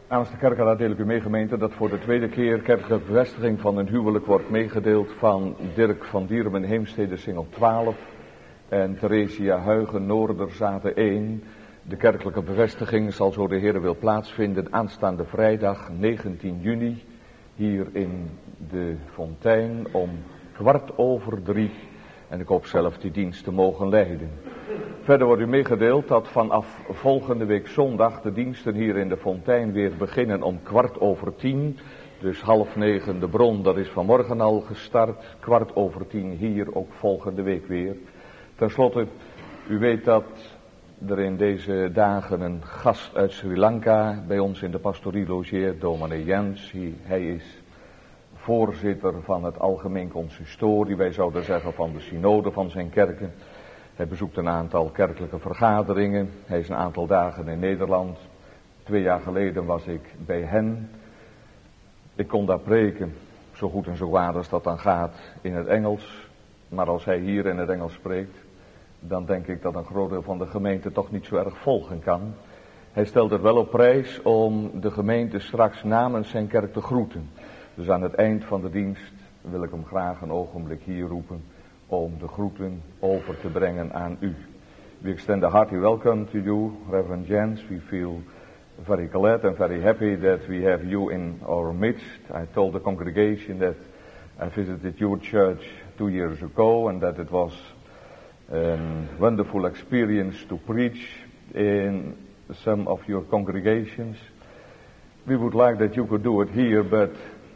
Namens de kerkenraad deel ik u mee, gemeente, dat voor de tweede keer kerkelijke bevestiging van een huwelijk wordt meegedeeld van Dirk van Dierum in Heemstede Singel 12 en Theresia Huigen Noorderzate 1. De kerkelijke bevestiging zal, zo de Heer wil, plaatsvinden aanstaande vrijdag 19 juni hier in de Fontein om 2:15. En ik hoop zelf die dienst te mogen leiden. Verder wordt u meegedeeld dat vanaf volgende week zondag de diensten hier in de Fontein weer beginnen om 10:15. Dus 8:30 de bron, dat is vanmorgen al gestart. 10:15 hier ook volgende week weer. Ten slotte, u weet dat er in deze dagen een gast uit Sri Lanka bij ons in de pastorie logeert, dominee Jens. Hij is voorzitter van het algemeen consistorie, wij zouden zeggen van de synode van zijn kerken. Hij bezoekt een aantal kerkelijke vergaderingen. Hij is een aantal dagen in Nederland. 2 jaar geleden was ik bij hen. Ik kon daar preken, zo goed en zo kwaad als dat dan gaat, in het Engels. Maar als hij hier in het Engels spreekt, dan denk ik dat een groot deel van de gemeente toch niet zo erg volgen kan. Hij stelt er wel op prijs om de gemeente straks namens zijn kerk te groeten. Dus aan het eind van de dienst wil ik hem graag een ogenblik hier roepen om de groeten over te brengen aan u. We extend a hearty welcome to you, Reverend Jens. We feel very glad and very happy that we have you in our midst. I told the congregation that I visited your church 2 years ago and that it was a wonderful experience to preach in some of your congregations. We would like that you could do it here, but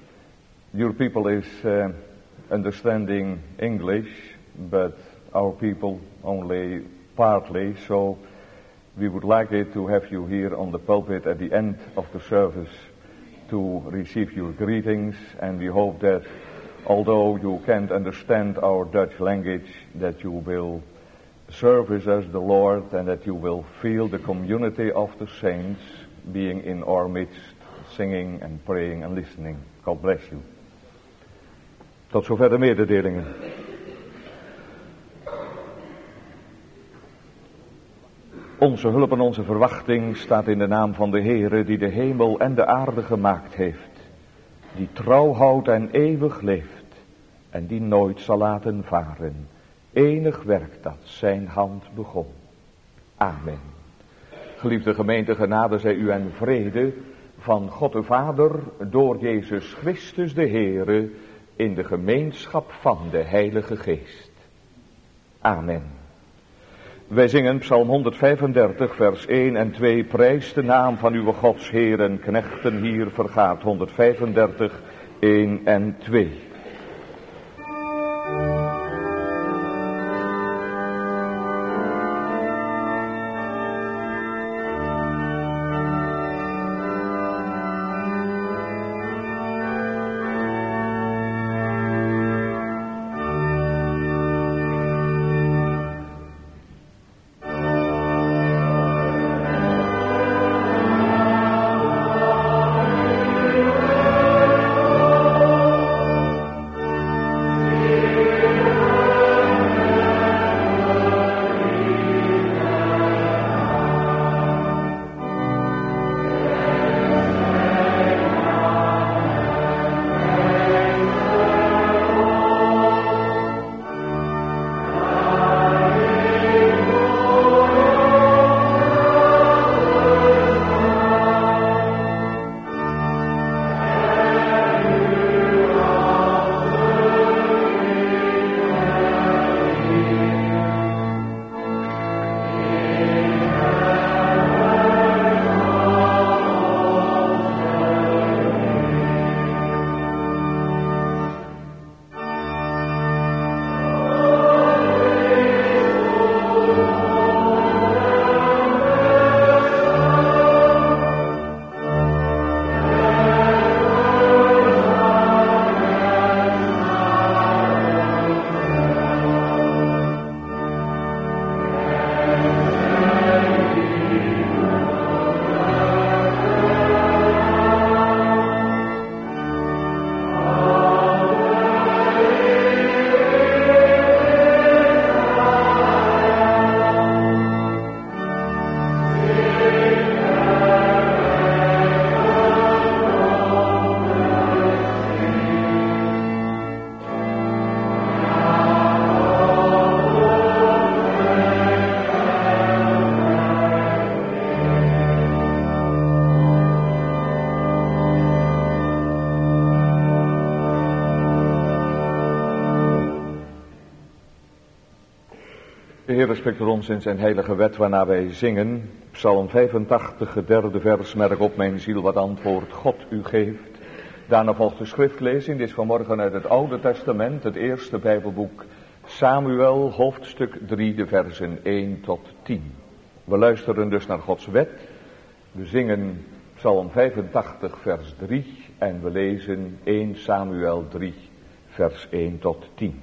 your people is understanding English, but our people only partly, so we would like it to have you here on the pulpit at the end of the service to receive your greetings, and we hope that although you can't understand our Dutch language, that you will service us the Lord and that you will feel the community of the saints being in our midst, singing and praying and listening. God bless you. Tot zover de mededelingen. Onze hulp en onze verwachting staat in de naam van de Heere die de hemel en de aarde gemaakt heeft, die trouw houdt en eeuwig leeft en die nooit zal laten varen. Enig werk dat zijn hand begon. Amen. Geliefde gemeente, genade zij u en vrede van God de Vader door Jezus Christus de Heere in de gemeenschap van de Heilige Geest. Amen. Wij zingen Psalm 135 vers 1 en 2. Prijs de naam van uw Gods Heer en knechten hier vergaat. 135, 1 en 2. Heere spreekt tot ons in zijn heilige wet waarna wij zingen. Psalm 85, het derde vers, merk op mijn ziel wat antwoord God u geeft. Daarna volgt de schriftlezing, dit is vanmorgen uit het Oude Testament, het eerste Bijbelboek Samuel, hoofdstuk 3, de versen 1 tot 10. We luisteren dus naar Gods wet, we zingen Psalm 85, vers 3 en we lezen 1 Samuel 3, vers 1 tot 10.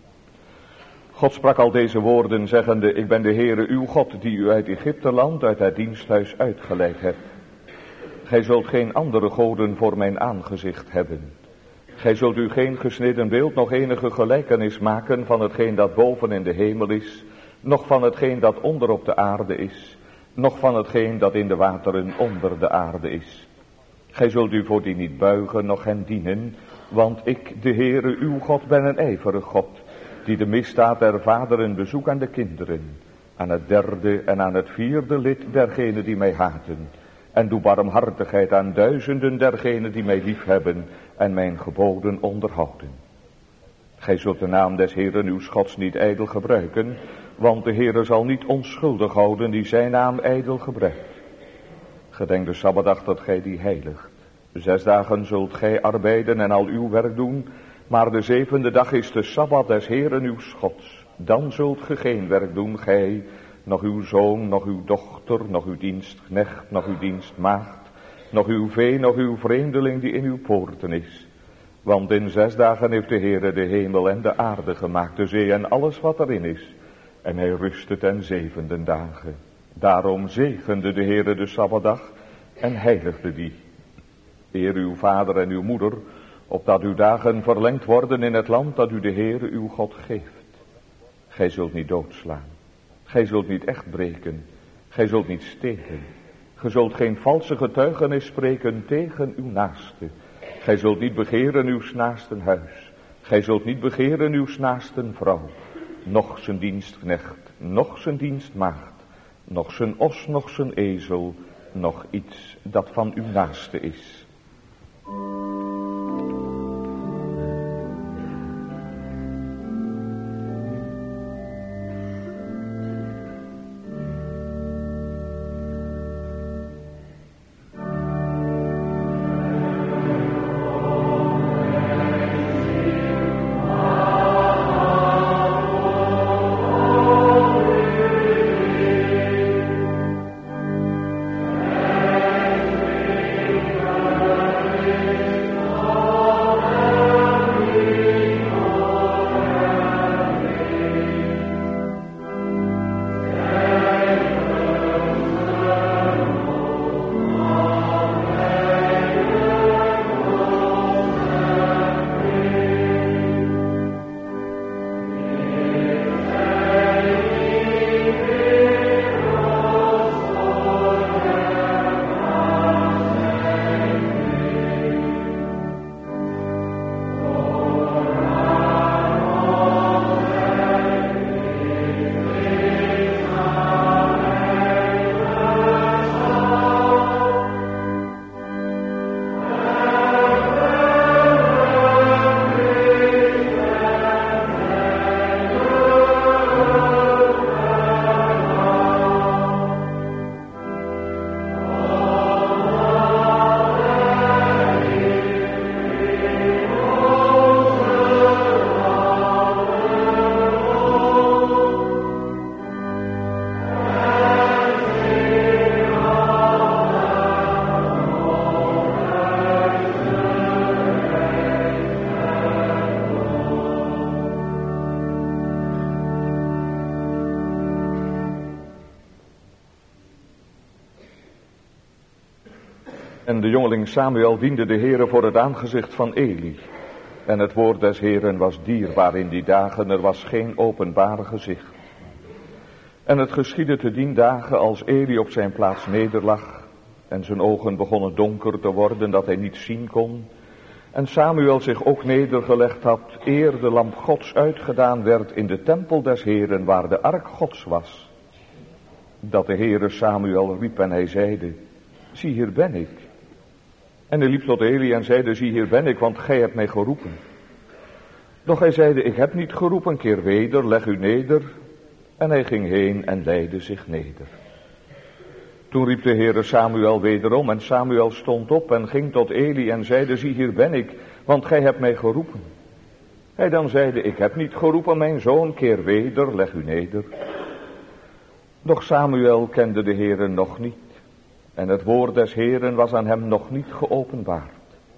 God sprak al deze woorden zeggende, ik ben de Heere uw God die u uit Egypteland, uit het diensthuis uitgeleid hebt. Gij zult geen andere goden voor mijn aangezicht hebben. Gij zult u geen gesneden beeld, nog enige gelijkenis maken van hetgeen dat boven in de hemel is, noch van hetgeen dat onder op de aarde is, noch van hetgeen dat in de wateren onder de aarde is. Gij zult u voor die niet buigen, noch hen dienen, want ik, de Heere uw God, ben een ijverig God, die de misdaad der vaderen bezoekt aan de kinderen, aan het derde en aan het vierde lid dergenen die mij haten, en doe barmhartigheid aan duizenden dergenen die mij liefhebben en mijn geboden onderhouden. Gij zult de naam des Heeren uw Gods niet ijdel gebruiken, want de Heere zal niet onschuldig houden die zijn naam ijdel gebruikt. Gedenk de Sabbatdag dat gij die heiligt. 6 dagen zult gij arbeiden en al uw werk doen, maar de 7e dag is de Sabbat des Heeren uw Gods. Dan zult ge geen werk doen, gij, nog uw zoon, nog uw dochter, nog uw dienstknecht, nog uw dienstmaagd, nog uw vee, nog uw vreemdeling die in uw poorten is. Want in 6 dagen heeft de Heere de hemel en de aarde gemaakt, de zee en alles wat erin is. En hij rustte ten 7e dagen. Daarom zegende de Heere de Sabbatdag en heiligde die. Eer uw vader en uw moeder, opdat uw dagen verlengd worden in het land dat u de Heere uw God geeft. Gij zult niet doodslaan. Gij zult niet echt breken. Gij zult niet stelen. Gij zult geen valse getuigenis spreken tegen uw naaste. Gij zult niet begeren uw naasten huis. Gij zult niet begeren uw naasten vrouw. Noch zijn dienstknecht, noch zijn dienstmaagd, noch zijn os, noch zijn ezel, noch iets dat van uw naaste is. En de jongeling Samuel diende de Heere voor het aangezicht van Eli. En het woord des Heeren was dierbaar in die dagen, er was geen openbare gezicht. En het geschiedde te dien dagen als Eli op zijn plaats nederlag en zijn ogen begonnen donker te worden dat hij niet zien kon. En Samuel zich ook nedergelegd had eer de lamp Gods uitgedaan werd in de tempel des Heeren waar de ark Gods was. Dat de Heere Samuel riep en hij zeide, zie hier ben ik. En hij liep tot Eli en zeide, zie hier ben ik, want gij hebt mij geroepen. Doch hij zeide, ik heb niet geroepen, keer weder, leg u neder. En hij ging heen en leide zich neder. Toen riep de Heere Samuel wederom en Samuel stond op en ging tot Eli en zeide, zie hier ben ik, want gij hebt mij geroepen. Hij dan zeide, ik heb niet geroepen mijn zoon, keer weder, leg u neder. Doch Samuel kende de Heere nog niet en het woord des Heeren was aan hem nog niet geopenbaard.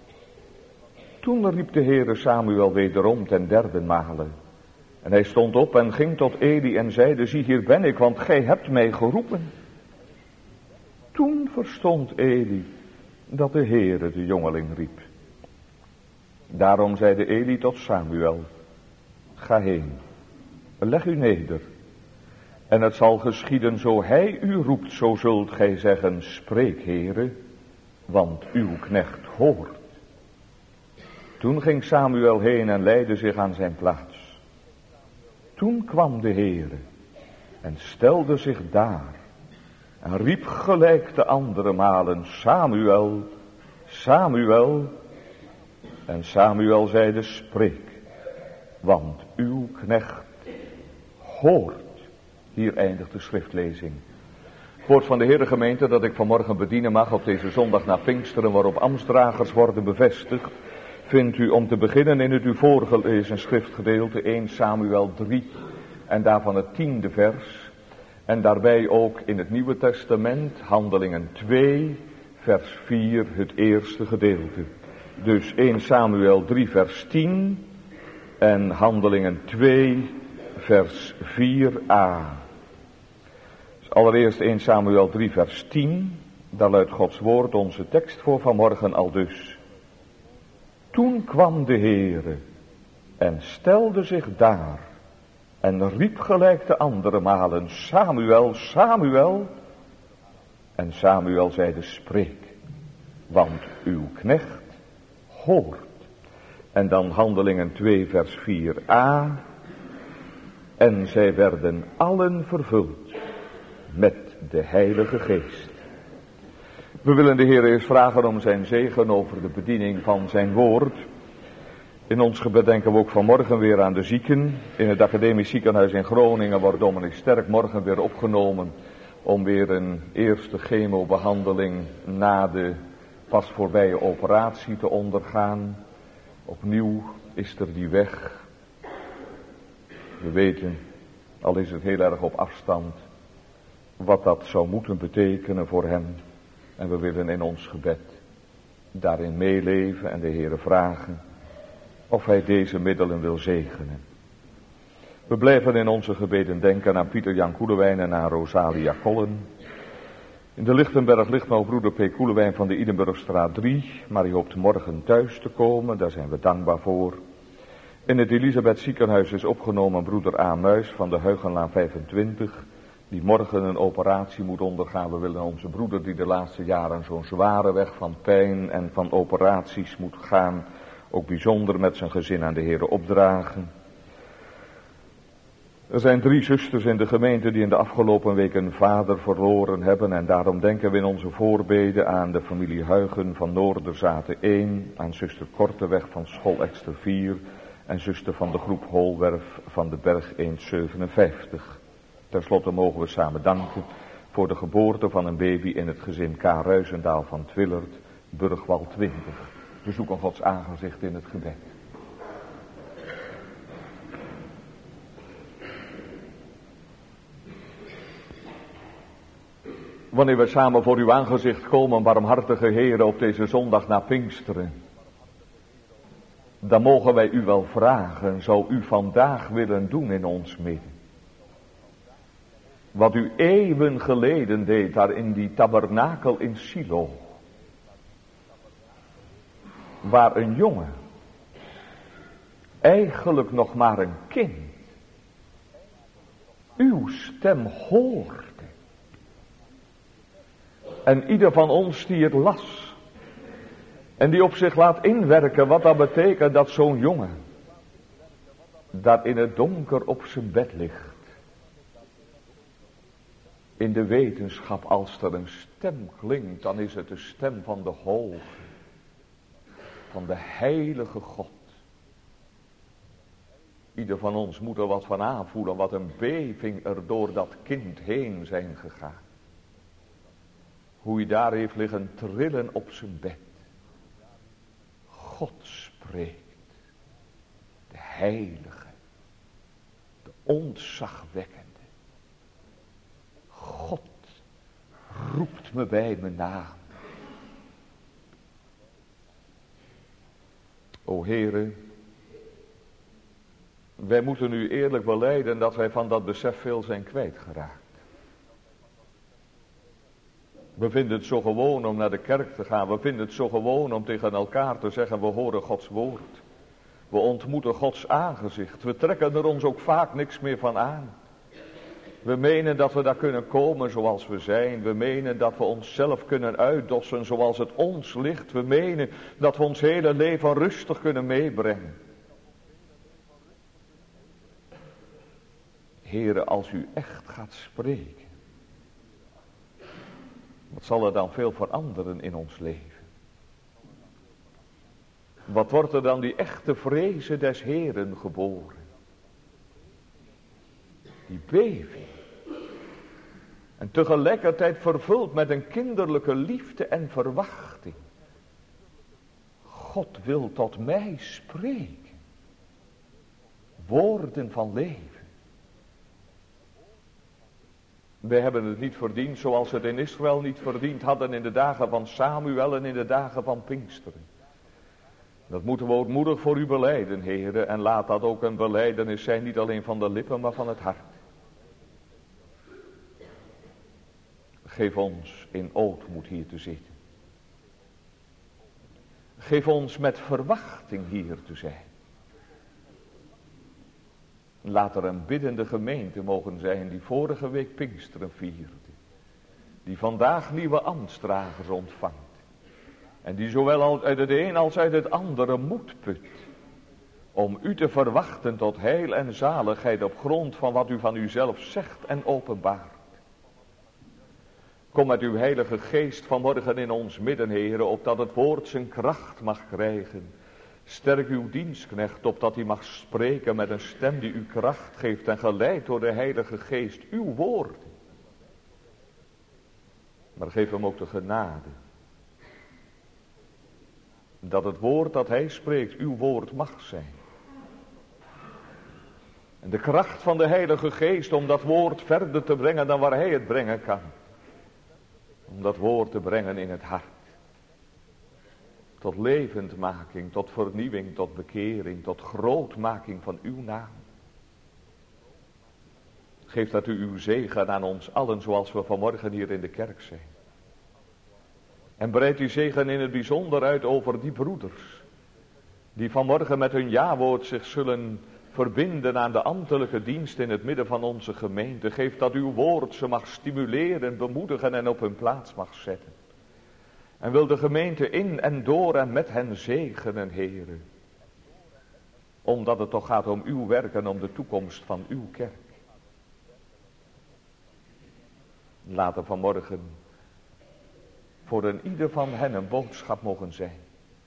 Toen riep de Heere Samuel wederom ten derde male. En hij stond op en ging tot Eli en zeide, zie hier ben ik, want gij hebt mij geroepen. Toen verstond Eli dat de Heere de jongeling riep. Daarom zeide Eli tot Samuel, ga heen, leg u neder. En het zal geschieden zo hij u roept, zo zult gij zeggen, spreek Heere, want uw knecht hoort. Toen ging Samuel heen en leidde zich aan zijn plaats. Toen kwam de Heere en stelde zich daar en riep gelijk de andere malen, Samuel, Samuel. En Samuel zeide, spreek, want uw knecht hoort. Hier eindigt de schriftlezing. Het woord van de Heere gemeente dat ik vanmorgen bedienen mag op deze zondag na Pinksteren, waarop ambtsdragers worden bevestigd, vindt u om te beginnen in het u voorgelezen schriftgedeelte 1 Samuel 3 en daarvan het 10e vers. En daarbij ook in het Nieuwe Testament, Handelingen 2, vers 4, het eerste gedeelte. Dus 1 Samuel 3, vers 10 en Handelingen 2, vers 4a. Dus allereerst 1 Samuel 3, vers 10, daar luidt Gods woord onze tekst voor vanmorgen al dus. Toen kwam de Heere en stelde zich daar en riep gelijk de andere malen, Samuel, Samuel. En Samuel zeide, spreek, want uw knecht hoort. En dan Handelingen 2 vers 4a. En zij werden allen vervuld met de Heilige Geest. We willen de Heer eerst vragen om zijn zegen over de bediening van zijn woord. In ons gebed denken we ook vanmorgen weer aan de zieken. In het academisch ziekenhuis in Groningen wordt dominee Sterk morgen weer opgenomen om weer een eerste chemobehandeling na de pas voorbije operatie te ondergaan. Opnieuw is er die weg. We weten, al is het heel erg op afstand, wat dat zou moeten betekenen voor hem. En we willen in ons gebed daarin meeleven en de Heere vragen of hij deze middelen wil zegenen. We blijven in onze gebeden denken aan Pieter Jan Koelewijn en aan Rosalia Kollen. In de Lichtenberg ligt nou broeder P. Koelewijn van de Idenburgstraat 3, maar hij hoopt morgen thuis te komen, daar zijn we dankbaar voor. In het Elisabeth ziekenhuis is opgenomen broeder A. Muis van de Huigenlaan 25, die morgen een operatie moet ondergaan. We willen onze broeder die de laatste jaren zo'n zware weg van pijn en van operaties moet gaan, ook bijzonder met zijn gezin aan de Heere opdragen. Er zijn 3 zusters in de gemeente die in de afgelopen week een vader verloren hebben. En daarom denken we in onze voorbeden aan de familie Huigen van Noorderzate 1. Aan zuster Korteweg van Schoolekster 4. En zuster van de groep Holwerf van de Berg 157. Ten slotte mogen we samen danken voor de geboorte van een baby in het gezin K. Ruizendaal van Twillert, Burgwal 20. We zoeken Gods aangezicht in het gebed. Wanneer we samen voor uw aangezicht komen, barmhartige Heere, op deze zondag na Pinksteren, dan mogen wij u wel vragen, zou u vandaag willen doen in ons midden? Wat u eeuwen geleden deed daar in die tabernakel in Silo, waar een jongen, eigenlijk nog maar een kind, uw stem hoorde. En ieder van ons die het las en die op zich laat inwerken wat dat betekent dat zo'n jongen daar in het donker op zijn bed ligt. In de wetenschap, als er een stem klinkt, dan is het de stem van de Hoge, van de heilige God. Ieder van ons moet er wat van aanvoelen, wat een beving er door dat kind heen zijn gegaan. Hoe hij daar heeft liggen trillen op zijn bed. God spreekt. De heilige. De ontzagwekkende. God roept me bij mijn naam. O Heere, wij moeten u eerlijk belijden dat wij van dat besef veel zijn kwijtgeraakt. We vinden het zo gewoon om naar de kerk te gaan. We vinden het zo gewoon om tegen elkaar te zeggen, we horen Gods woord. We ontmoeten Gods aangezicht. We trekken er ons ook vaak niks meer van aan. We menen dat we daar kunnen komen zoals we zijn. We menen dat we onszelf kunnen uitdossen zoals het ons ligt. We menen dat we ons hele leven rustig kunnen meebrengen. Heere, als u echt gaat spreken, wat zal er dan veel veranderen in ons leven? Wat wordt er dan die echte vrezen des Heeren geboren? Die beving. En tegelijkertijd vervuld met een kinderlijke liefde en verwachting. God wil tot mij spreken. Woorden van leven. Wij hebben het niet verdiend zoals ze het in Israël niet verdiend hadden in de dagen van Samuel en in de dagen van Pinksteren. Dat moeten we ootmoedig voor u belijden, heren. En laat dat ook een belijdenis zijn, niet alleen van de lippen, maar van het hart. Geef ons in ootmoed hier te zitten. Geef ons met verwachting hier te zijn. Laat er een biddende gemeente mogen zijn die vorige week Pinksteren vierde. Die vandaag nieuwe ambtsdragers ontvangt. En die zowel uit het een als uit het andere moed put. Om u te verwachten tot heil en zaligheid op grond van wat u van uzelf zegt en openbaart. Kom met uw heilige geest vanmorgen in ons midden, heren, opdat het woord zijn kracht mag krijgen. Sterk uw dienstknecht, opdat hij mag spreken met een stem die u kracht geeft en geleid door de heilige geest, uw woord. Maar geef hem ook de genade. Dat het woord dat hij spreekt, uw woord mag zijn. En de kracht van de heilige geest om dat woord verder te brengen dan waar hij het brengen kan. Om dat woord te brengen in het hart. Tot levendmaking, tot vernieuwing, tot bekering, tot grootmaking van uw naam. Geef dat u uw zegen aan ons allen zoals we vanmorgen hier in de kerk zijn. En breid uw zegen in het bijzonder uit over die broeders. Die vanmorgen met hun jawoord zich zullen verbinden aan de ambtelijke dienst in het midden van onze gemeente. Geef dat uw woord ze mag stimuleren, bemoedigen en op hun plaats mag zetten. En wil de gemeente in en door en met hen zegenen, heren. Omdat het toch gaat om uw werk en om de toekomst van uw kerk. Laat er vanmorgen voor een ieder van hen een boodschap mogen zijn.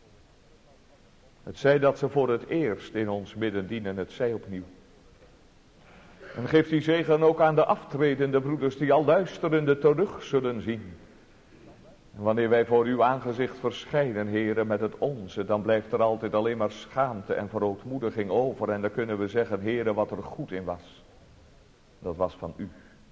Het zij dat ze voor het eerst in ons midden dienen, het zij opnieuw. En geef die zegen ook aan de aftredende broeders die al luisterende terug zullen zien. En wanneer wij voor uw aangezicht verschijnen, heren, met het onze, dan blijft er altijd alleen maar schaamte en verootmoediging over. En dan kunnen we zeggen, heren, wat er goed in was, dat was van u.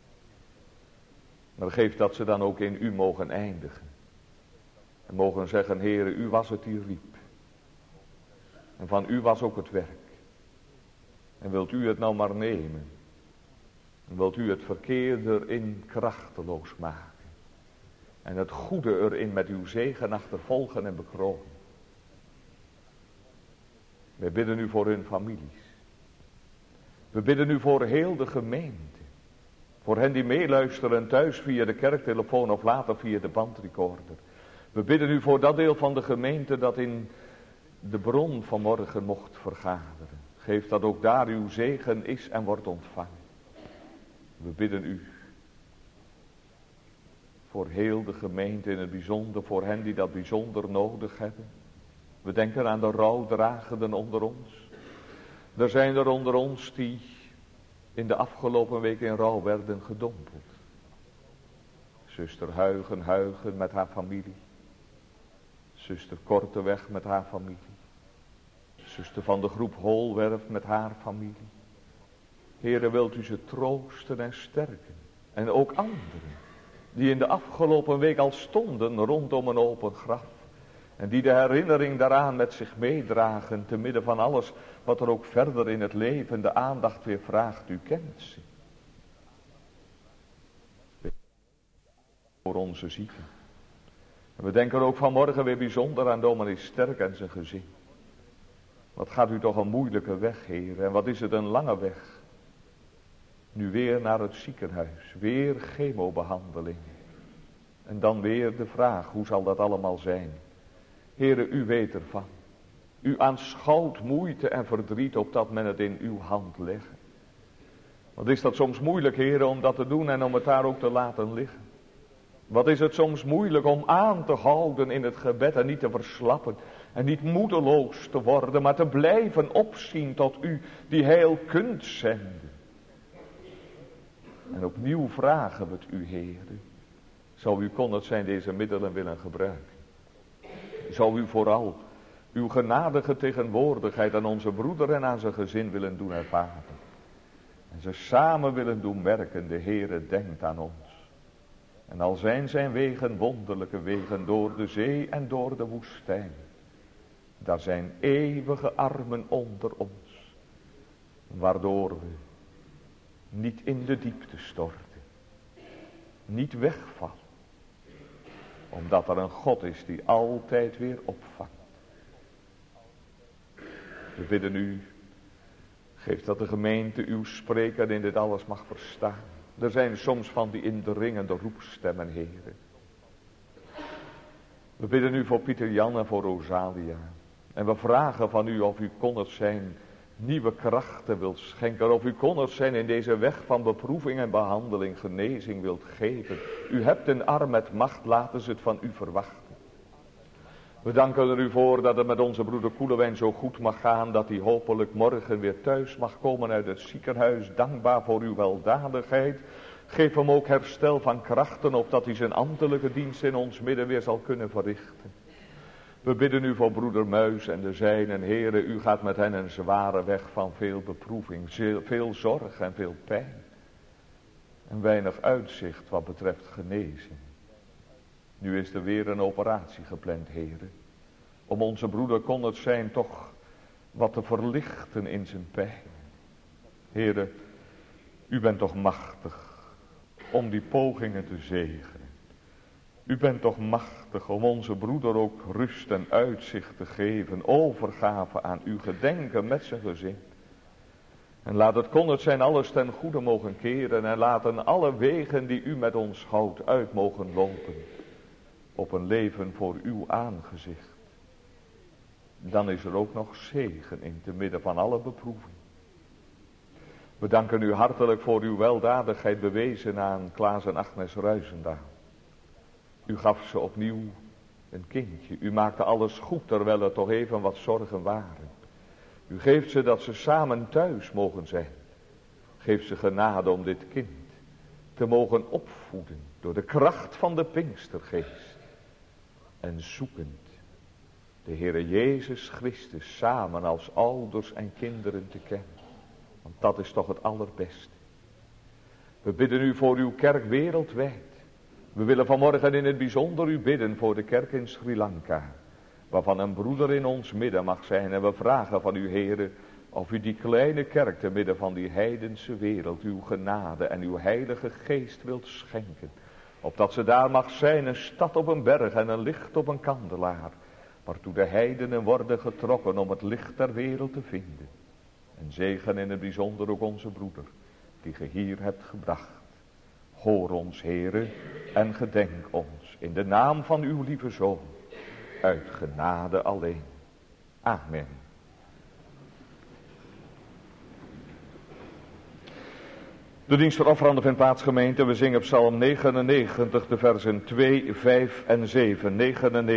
Maar geef dat ze dan ook in u mogen eindigen. En mogen zeggen, heren, u was het die riep. En van u was ook het werk. En wilt u het nou maar nemen. En wilt u het verkeerde erin krachteloos maken. En het goede erin met uw zegen achtervolgen en bekronen. Wij bidden u voor hun families. We bidden u voor heel de gemeente. Voor hen die meeluisteren thuis via de kerktelefoon of later via de bandrecorder. We bidden u voor dat deel van de gemeente dat in de bron vanmorgen mocht vergaderen. Geef dat ook daar uw zegen is en wordt ontvangen. We bidden u voor heel de gemeente in het bijzonder, voor hen die dat bijzonder nodig hebben. We denken aan de rouwdragenden onder ons. Er zijn er onder ons die in de afgelopen week in rouw werden gedompeld. Zuster Huigen met haar familie. Zuster Korteweg met haar familie. Zuster van de groep Holwerf met haar familie. Heere, wilt u ze troosten en sterken. En ook anderen die in de afgelopen week al stonden rondom een open graf. En die de herinnering daaraan met zich meedragen te midden van alles wat er ook verder in het leven de aandacht weer vraagt. U kent ze. Voor onze zieken. En we denken ook vanmorgen weer bijzonder aan dominee Sterk en zijn gezin. Wat gaat u toch een moeilijke weg, Heer. En wat is het een lange weg. Nu weer naar het ziekenhuis. Weer chemobehandeling. En dan weer de vraag, hoe zal dat allemaal zijn? Heere, u weet ervan. U aanschouwt moeite en verdriet opdat men het in uw hand legt. Wat is dat soms moeilijk, Heere, om dat te doen en om het daar ook te laten liggen. Wat is het soms moeilijk om aan te houden in het gebed en niet te verslappen. En niet moedeloos te worden, maar te blijven opzien tot u die heil kunt zenden. En opnieuw vragen we het u, Heere. Zou u kon het zijn deze middelen willen gebruiken. Zou u vooral uw genadige tegenwoordigheid aan onze broeder en aan zijn gezin willen doen ervaren. En ze samen willen doen merken, de Heere denkt aan ons. En al zijn zijn wegen wonderlijke wegen door de zee en door de woestijn. Daar zijn eeuwige armen onder ons. Waardoor we niet in de diepte storten. Niet wegvallen. Omdat er een God is die altijd weer opvangt. We bidden u, geef dat de gemeente uw spreker in dit alles mag verstaan. Er zijn soms van die indringende roepstemmen, Heere. We bidden u voor Pieter Jan en voor Rosalia. En we vragen van u of u kon het zijn nieuwe krachten wilt schenken. Of u kon het zijn in deze weg van beproeving en behandeling genezing wilt geven. U hebt een arm met macht, laten ze het van u verwachten. We danken er u voor dat het met onze broeder Koelewijn zo goed mag gaan. Dat hij hopelijk morgen weer thuis mag komen uit het ziekenhuis. Dankbaar voor uw weldadigheid. Geef hem ook herstel van krachten, opdat hij zijn ambtelijke dienst in ons midden weer zal kunnen verrichten. We bidden u voor broeder Muis en de zijnen. Heere, u gaat met hen een zware weg van veel beproeving, veel zorg en veel pijn. En weinig uitzicht wat betreft genezing. Nu is er weer een operatie gepland, Heere. Om onze broeder kon het zijn toch wat te verlichten in zijn pijn. Heere, u bent toch machtig om die pogingen te zegenen. U bent toch machtig om onze broeder ook rust en uitzicht te geven. Overgave aan u, gedenken met zijn gezin. En laat het kon het zijn alles ten goede mogen keren. En laten alle wegen die u met ons houdt uit mogen lopen. Op een leven voor uw aangezicht. Dan is er ook nog zegen in te midden van alle beproeving. We danken u hartelijk voor uw weldadigheid bewezen aan Klaas en Agnes Ruizendaal. U gaf ze opnieuw een kindje. U maakte alles goed terwijl er toch even wat zorgen waren. U geeft ze dat ze samen thuis mogen zijn. Geef ze genade om dit kind te mogen opvoeden door de kracht van de Pinkstergeest. En zoekend de Heere Jezus Christus samen als ouders en kinderen te kennen. Want dat is toch het allerbeste. We bidden u voor uw kerk wereldwijd. We willen vanmorgen in het bijzonder u bidden voor de kerk in Sri Lanka. Waarvan een broeder in ons midden mag zijn. En we vragen van u, Heere, of u die kleine kerk te midden van die heidense wereld uw genade en uw heilige geest wilt schenken. Opdat ze daar mag zijn, een stad op een berg en een licht op een kandelaar. Waartoe de heidenen worden getrokken om het licht der wereld te vinden. En zegen in het bijzonder ook onze broeder, die ge hier hebt gebracht. Hoor ons, Heere, en gedenk ons in de naam van uw lieve Zoon, uit genade alleen. Amen. De dienst voor offeranden vindt plaats, gemeente. We zingen Psalm 99, de versen 2, 5 en 7.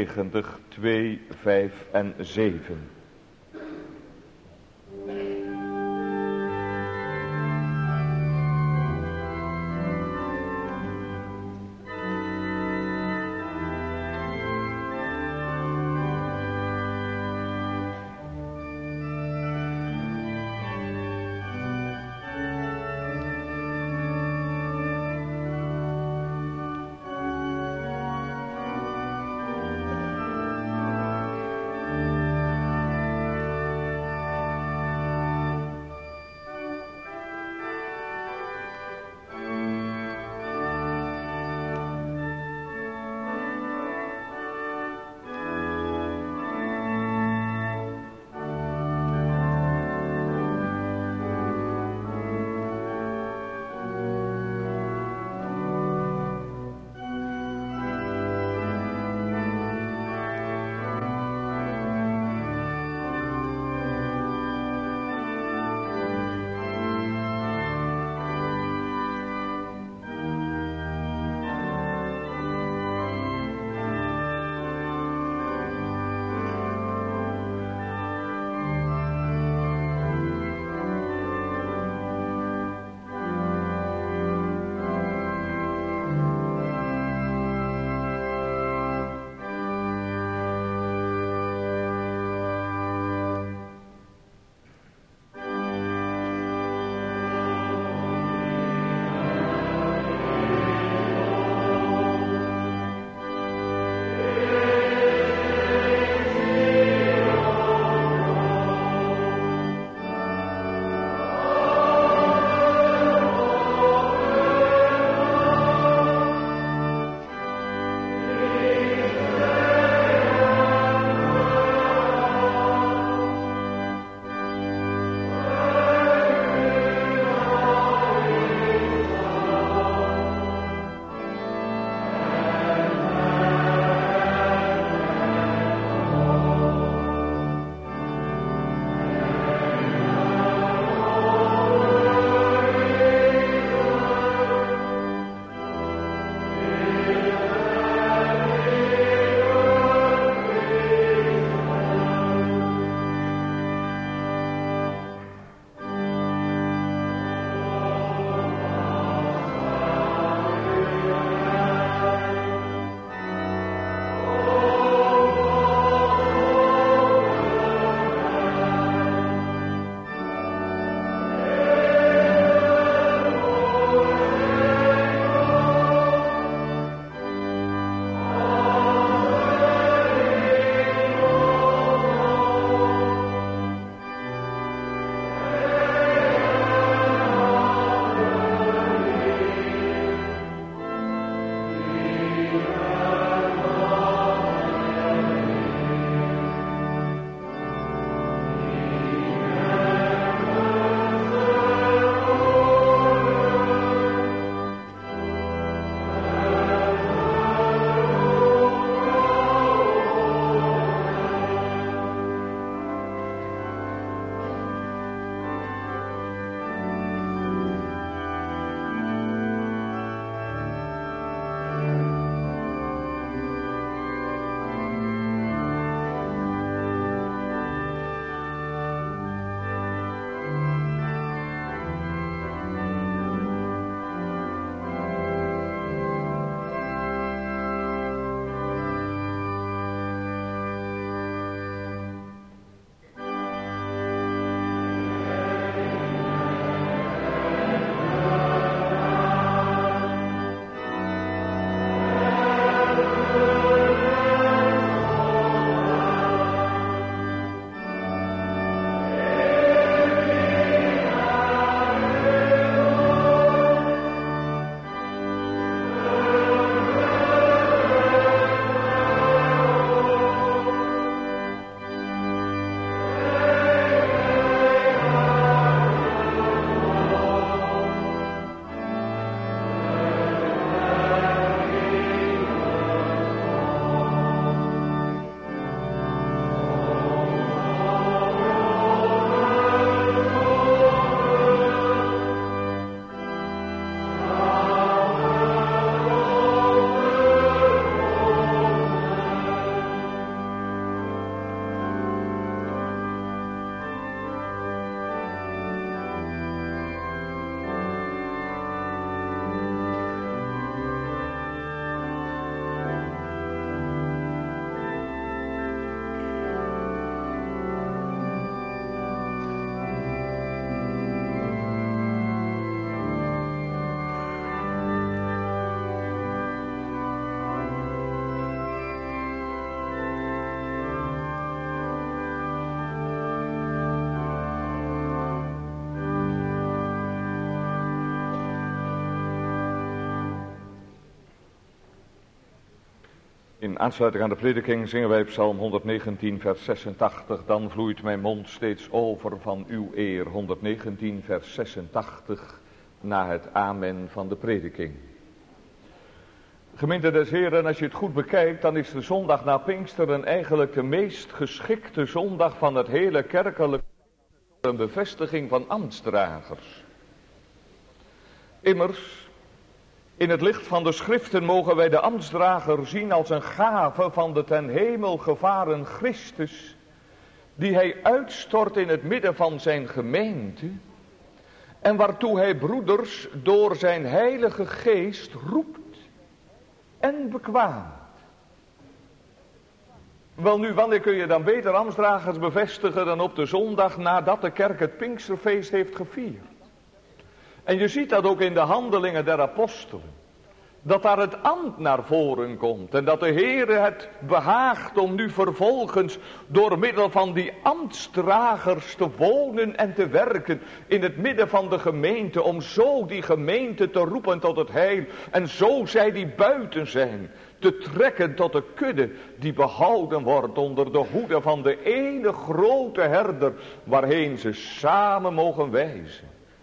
99, 2, 5 en 7. In aansluiting aan de prediking zingen wij Psalm 119 vers 86. Dan vloeit mijn mond steeds over van uw eer. 119 vers 86 na het amen van de prediking. Gemeente des Heren, als je het goed bekijkt, dan is de zondag na Pinksteren eigenlijk de meest geschikte zondag van het hele kerkelijke. Een bevestiging van ambtsdragers. Immers, in het licht van de schriften mogen wij de ambtsdrager zien als een gave van de ten hemel gevaren Christus, die hij uitstort in het midden van zijn gemeente, en waartoe hij broeders door zijn heilige geest roept en bekwaamt. Welnu, wanneer kun je dan beter ambtsdragers bevestigen dan op de zondag nadat de kerk het Pinksterfeest heeft gevierd? En je ziet dat ook in de handelingen der apostelen. Dat daar het ambt naar voren komt. En dat de Heere het behaagt om nu vervolgens door middel van die ambtsdragers te wonen en te werken in het midden van de gemeente. Om zo die gemeente te roepen tot het heil. En zo zij die buiten zijn te trekken tot de kudde die behouden wordt onder de hoede van de ene grote herder waarheen ze samen mogen wijzen.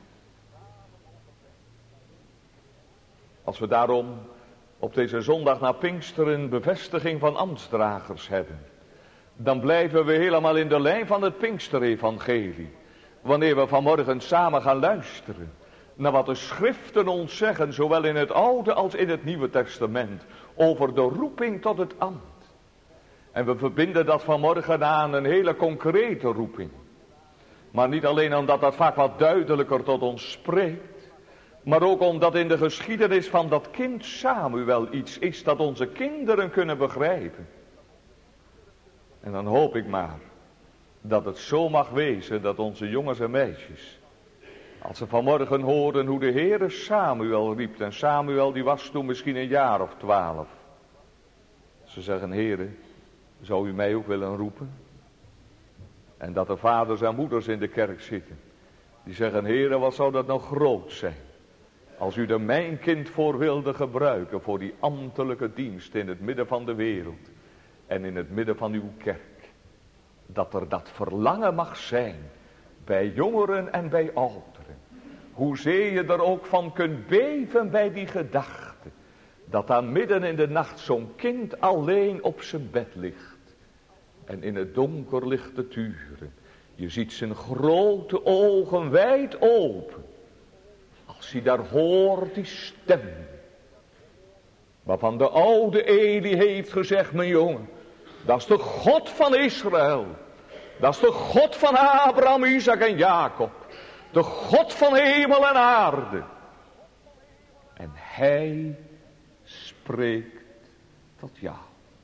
Als we daarom op deze zondag na Pinksteren bevestiging van ambtsdragers hebben, dan blijven we helemaal in de lijn van het Pinksterevangelie. Wanneer we vanmorgen samen gaan luisteren naar wat de schriften ons zeggen, zowel in het Oude als in het Nieuwe Testament, over de roeping tot het ambt. En we verbinden dat vanmorgen aan een hele concrete roeping. Maar niet alleen omdat dat vaak wat duidelijker tot ons spreekt, maar ook omdat in de geschiedenis van dat kind Samuel iets is dat onze kinderen kunnen begrijpen. En dan hoop ik maar dat het zo mag wezen dat onze jongens en meisjes, als ze vanmorgen horen hoe de Heere Samuel riep, en Samuel die was toen misschien een jaar of 12. Ze zeggen, Heere, zou u mij ook willen roepen? En dat de vaders en moeders in de kerk zitten, die zeggen, Heere, wat zou dat nou groot zijn, als u er mijn kind voor wilde gebruiken, voor die ambtelijke dienst in het midden van de wereld en in het midden van uw kerk. Dat er dat verlangen mag zijn, bij jongeren en bij ouderen. Hoezeer je er ook van kunt beven bij die gedachte, dat daar midden in de nacht zo'n kind alleen op zijn bed ligt en in het donker ligt te turen. Je ziet zijn grote ogen wijd open. Als hij daar hoort die stem, waarvan de oude Eli heeft gezegd, mijn jongen, dat is de God van Israël. Dat is de God van Abraham, Isaac en Jacob. De God van hemel en aarde. En hij spreekt tot jou.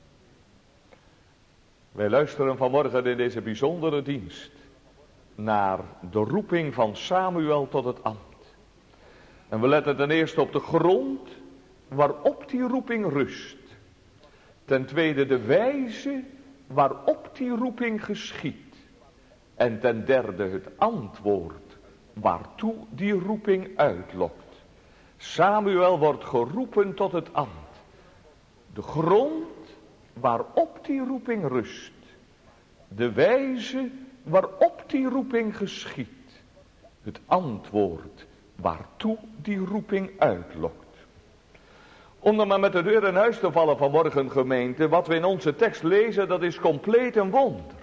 Wij luisteren vanmorgen in deze bijzondere dienst naar de roeping van Samuel tot het ambt. En we letten ten eerste op de grond waarop die roeping rust. Ten tweede de wijze waarop die roeping geschiet. En ten derde het antwoord waartoe die roeping uitlokt. Samuel wordt geroepen tot het ambt. De grond waarop die roeping rust. De wijze waarop die roeping geschiet. Het antwoord waartoe die roeping uitlokt. Om dan maar met de deur in huis te vallen vanmorgen, gemeente, wat we in onze tekst lezen, dat is compleet een wonder.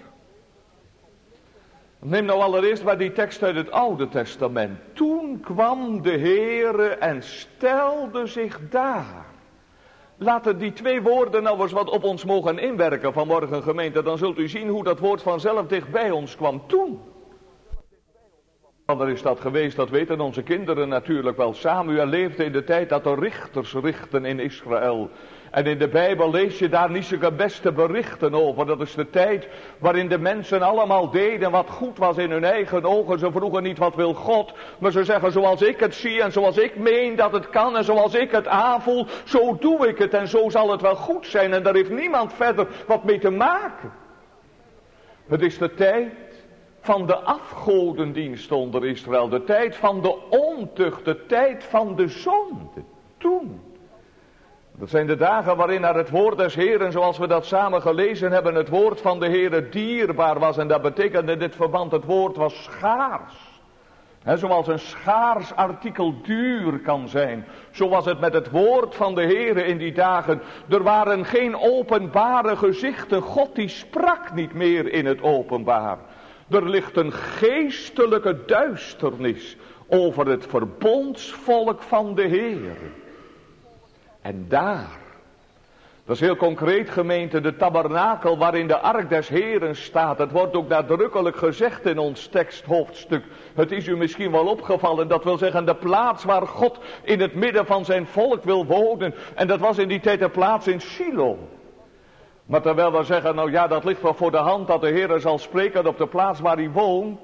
Neem nou allereerst maar die tekst uit het Oude Testament. Toen kwam de Heere en stelde zich daar. Laten die twee woorden nou eens wat op ons mogen inwerken vanmorgen, gemeente. Dan zult u zien hoe dat woord vanzelf dicht bij ons kwam. Toen. Wanneer is dat geweest, dat weten onze kinderen natuurlijk wel. Samuel leefde in de tijd dat er richters richten in Israël. En in de Bijbel lees je daar niet zulke beste berichten over. Dat is de tijd waarin de mensen allemaal deden wat goed was in hun eigen ogen. Ze vroegen niet wat wil God, maar ze zeggen zoals ik het zie en zoals ik meen dat het kan en zoals ik het aanvoel, zo doe ik het en zo zal het wel goed zijn. En daar heeft niemand verder wat mee te maken. Het is de tijd van de afgodendienst onder Israël. De tijd van de ontucht, de tijd van de zonde. Toen. Dat zijn de dagen waarin naar het woord des Heeren, zoals we dat samen gelezen hebben, het woord van de Heere dierbaar was. En dat betekent in dit verband, het woord was schaars. Zoals een schaars artikel duur kan zijn. Zo was het met het woord van de Heere in die dagen. Er waren geen openbare gezichten. God die sprak niet meer in het openbaar. Er ligt een geestelijke duisternis over het verbondsvolk van de Heere. En daar, dat is heel concreet gemeente, de tabernakel waarin de ark des Heeren staat. Het wordt ook nadrukkelijk gezegd in ons teksthoofdstuk. Het is u misschien wel opgevallen, dat wil zeggen de plaats waar God in het midden van zijn volk wil wonen. En dat was in die tijd de plaats in Silo. Maar terwijl we zeggen, nou ja, dat ligt wel voor de hand dat de Heer zal spreken op de plaats waar hij woont.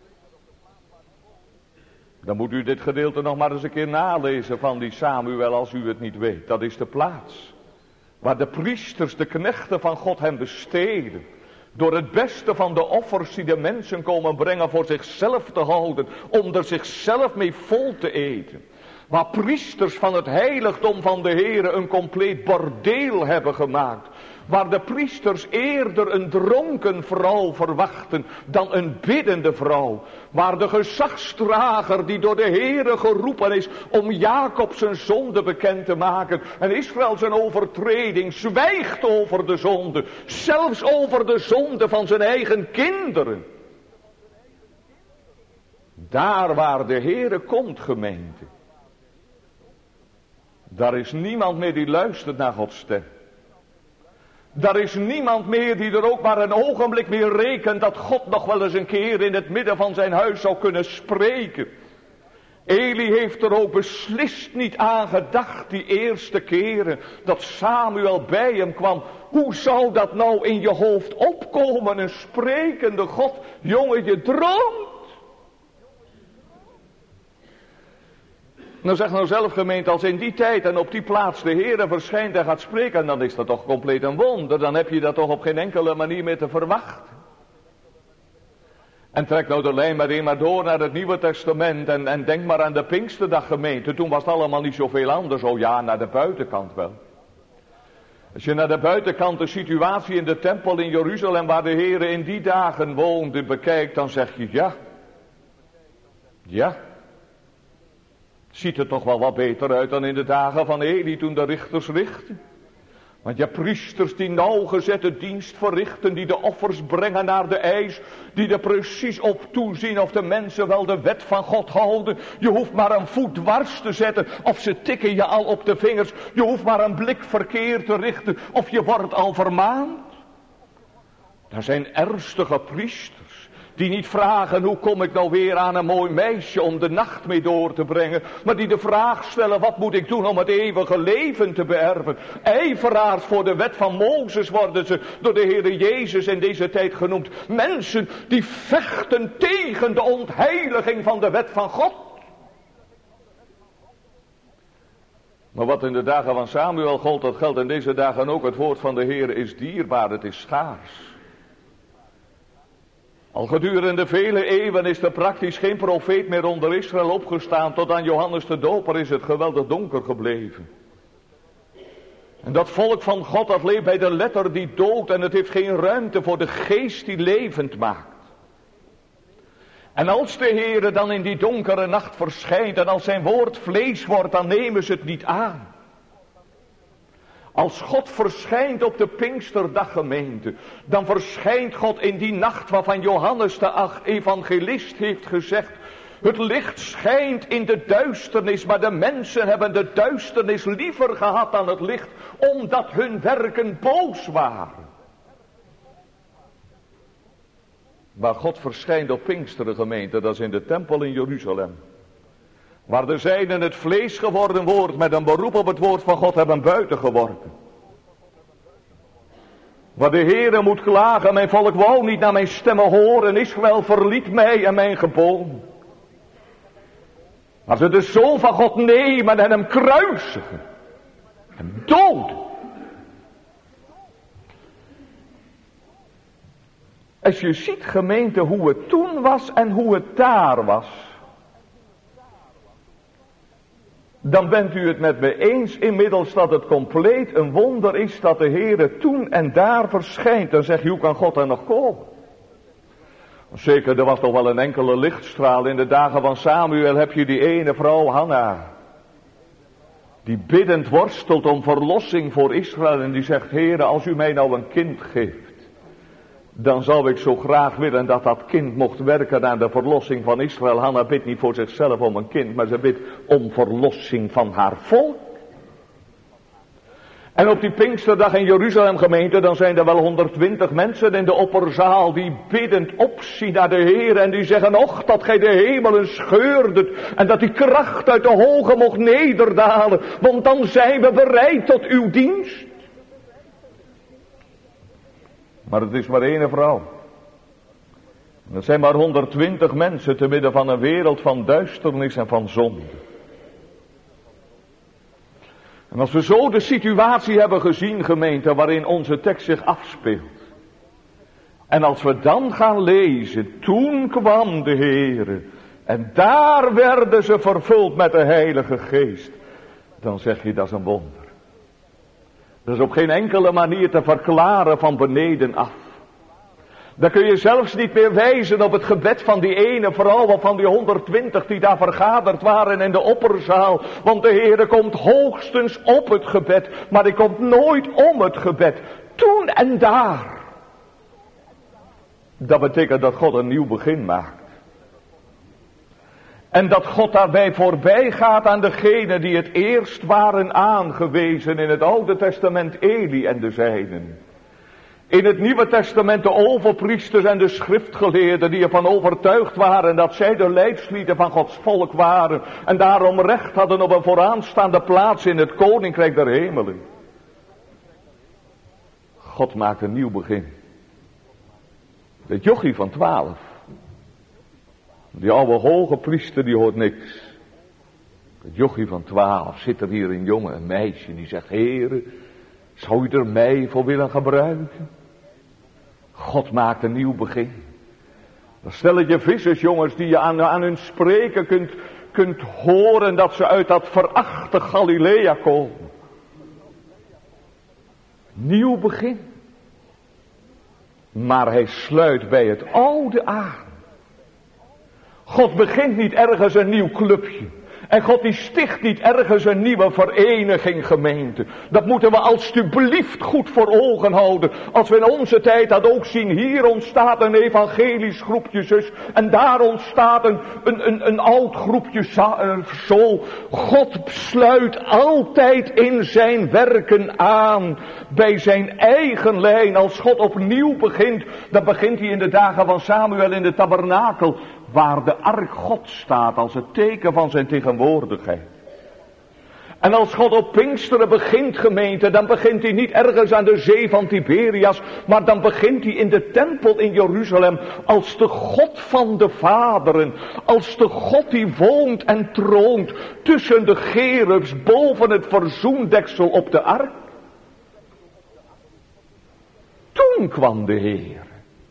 Dan moet u dit gedeelte nog maar eens een keer nalezen van die Samuel als u het niet weet. Dat is de plaats waar de priesters, de knechten van God hem besteden. Door het beste van de offers die de mensen komen brengen voor zichzelf te houden. Om er zichzelf mee vol te eten. Waar priesters van het heiligdom van de Heere een compleet bordeel hebben gemaakt. Waar de priesters eerder een dronken vrouw verwachten dan een biddende vrouw. Waar de gezagsdrager die door de Heere geroepen is om Jacob zijn zonde bekend te maken. En Israël zijn overtreding zwijgt over de zonde. Zelfs over de zonde van zijn eigen kinderen. Daar waar de Heere komt, gemeente. Daar is niemand meer die luistert naar Gods stem. Daar is niemand meer die er ook maar een ogenblik meer rekent dat God nog wel eens een keer in het midden van zijn huis zou kunnen spreken. Eli heeft er ook beslist niet aan gedacht die eerste keren dat Samuel bij hem kwam. Hoe zou dat nou in je hoofd opkomen, een sprekende God? Jongen, je droomt. Nou zeg nou zelf gemeente, als in die tijd en op die plaats de Heere verschijnt en gaat spreken, dan is dat toch compleet een wonder. Dan heb je dat toch op geen enkele manier meer te verwachten. En trek nou de lijn maar door naar het Nieuwe Testament en denk maar aan de Pinksterdag gemeente. Toen was het allemaal niet zoveel anders. Oh ja, naar de buitenkant wel. Als je naar de buitenkant de situatie in de tempel in Jeruzalem waar de Heere in die dagen woonde bekijkt, dan zeg je ja. Ja. Ziet er toch wel wat beter uit dan in de dagen van Eli toen de richters richten. Want je priesters die nauwgezette dienst verrichten, die de offers brengen naar de eis, die er precies op toezien of de mensen wel de wet van God houden. Je hoeft maar een voet dwars te zetten of ze tikken je al op de vingers. Je hoeft maar een blik verkeerd te richten of je wordt al vermaand. Daar zijn ernstige priesters. Die niet vragen, hoe kom ik nou weer aan een mooi meisje om de nacht mee door te brengen. Maar die de vraag stellen, wat moet ik doen om het eeuwige leven te beërven. Ijveraars voor de wet van Mozes worden ze door de Heere Jezus in deze tijd genoemd. Mensen die vechten tegen de ontheiliging van de wet van God. Maar wat in de dagen van Samuel gold, dat geldt in deze dagen ook. Het woord van de Heere is dierbaar, het is schaars. Al gedurende vele eeuwen is er praktisch geen profeet meer onder Israël opgestaan. Tot aan Johannes de Doper is het geweldig donker gebleven. En dat volk van God dat leeft bij de letter die doodt en het heeft geen ruimte voor de geest die levend maakt. En als de Heere dan in die donkere nacht verschijnt en als zijn woord vlees wordt, dan nemen ze het niet aan. Als God verschijnt op de Pinksterdag gemeente, dan verschijnt God in die nacht waarvan Johannes de evangelist heeft gezegd. Het licht schijnt in de duisternis, maar de mensen hebben de duisternis liever gehad dan het licht, omdat hun werken boos waren. Maar God verschijnt op Pinksteren gemeente, dat is in de tempel in Jeruzalem. Waar de zijnen het vlees geworden woord met een beroep op het woord van God hebben buiten geworpen. Waar de Heere moet klagen, mijn volk wou niet naar mijn stemmen horen, Israël verliet mij en mijn geboden. Als ze de Zoon van God nemen en hem kruisigen, hem doden. Als je ziet gemeente hoe het toen was en hoe het daar was. Dan bent u het met me eens inmiddels dat het compleet een wonder is dat de Heere toen en daar verschijnt. Dan zeg je, hoe kan God er nog komen? Zeker, er was toch wel een enkele lichtstraal. In de dagen van Samuel heb je die ene vrouw, Hanna, die biddend worstelt om verlossing voor Israël. En die zegt, Heere, als u mij nou een kind geeft, dan zou ik zo graag willen dat dat kind mocht werken aan de verlossing van Israël. Hanna bidt niet voor zichzelf om een kind, maar ze bidt om verlossing van haar volk. En op die Pinksterdag in Jeruzalem gemeente, dan zijn er wel 120 mensen in de opperzaal die biddend opzien naar de Heer. En die zeggen, och, dat gij de hemelen scheurdet en dat die kracht uit de hoge mocht nederdalen. Want dan zijn we bereid tot uw dienst. Maar het is maar één vrouw. En het zijn maar 120 mensen te midden van een wereld van duisternis en van zonde. En als we zo de situatie hebben gezien, gemeente, waarin onze tekst zich afspeelt. En als we dan gaan lezen, toen kwam de Heere. En daar werden ze vervuld met de Heilige Geest. Dan zeg je, dat is een wonder. Dat is op geen enkele manier te verklaren van beneden af. Dan kun je zelfs niet meer wijzen op het gebed van die ene vrouw of van die 120 die daar vergaderd waren in de opperzaal. Want de Heere komt hoogstens op het gebed, maar hij komt nooit om het gebed. Toen en daar. Dat betekent dat God een nieuw begin maakt. En dat God daarbij voorbij gaat aan degenen die het eerst waren aangewezen in het Oude Testament, Eli en de zijnen. In het Nieuwe Testament de overpriesters en de schriftgeleerden die ervan overtuigd waren dat zij de leidslieden van Gods volk waren. En daarom recht hadden op een vooraanstaande plaats in het Koninkrijk der Hemelen. God maakt een nieuw begin. Het jochie van 12. Die oude hoge priester die hoort niks. Het jochie van 12 zit er hier een jongen, een meisje die zegt, Heere, zou u er mij voor willen gebruiken? God maakt een nieuw begin. Dan stel je vissersjongens die je aan hun spreken kunt horen dat ze uit dat verachte Galilea komen. Nieuw begin. Maar hij sluit bij het oude aan. God begint niet ergens een nieuw clubje. En God die sticht niet ergens een nieuwe vereniging, gemeente. Dat moeten we alstublieft goed voor ogen houden. Als we in onze tijd dat ook zien. Hier ontstaat een evangelisch groepje zus. En daar ontstaat een oud groepje zo. God sluit altijd in zijn werken aan. Bij zijn eigen lijn. Als God opnieuw begint. Dan begint hij in de dagen van Samuel in de tabernakel. Waar de ark God staat als het teken van zijn tegenwoordigheid. En als God op Pinksteren begint, gemeente, dan begint hij niet ergens aan de zee van Tiberias, maar dan begint hij in de tempel in Jeruzalem als de God van de vaderen. Als de God die woont en troont tussen de cherubs boven het verzoendeksel op de ark. Toen kwam de Heer.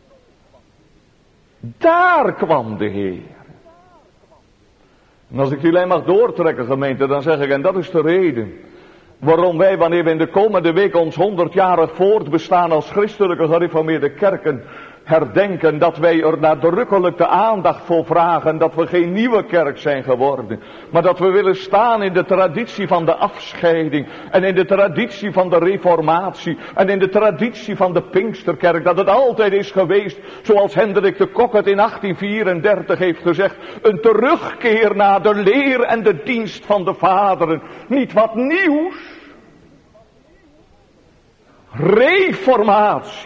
Daar kwam de Heer. En als ik die lijn mag doortrekken, gemeente, dan zeg ik, en dat is de reden waarom wij, wanneer we in de komende week ons 100-jarig voortbestaan als christelijke gereformeerde kerken herdenken, dat wij er nadrukkelijk de aandacht voor vragen dat we geen nieuwe kerk zijn geworden, maar dat we willen staan in de traditie van de afscheiding en in de traditie van de reformatie en in de traditie van de Pinksterkerk, dat het altijd is geweest, zoals Hendrik de Kok het in 1834 heeft gezegd, een terugkeer naar de leer en de dienst van de vaderen. Niet wat nieuws. Reformatie.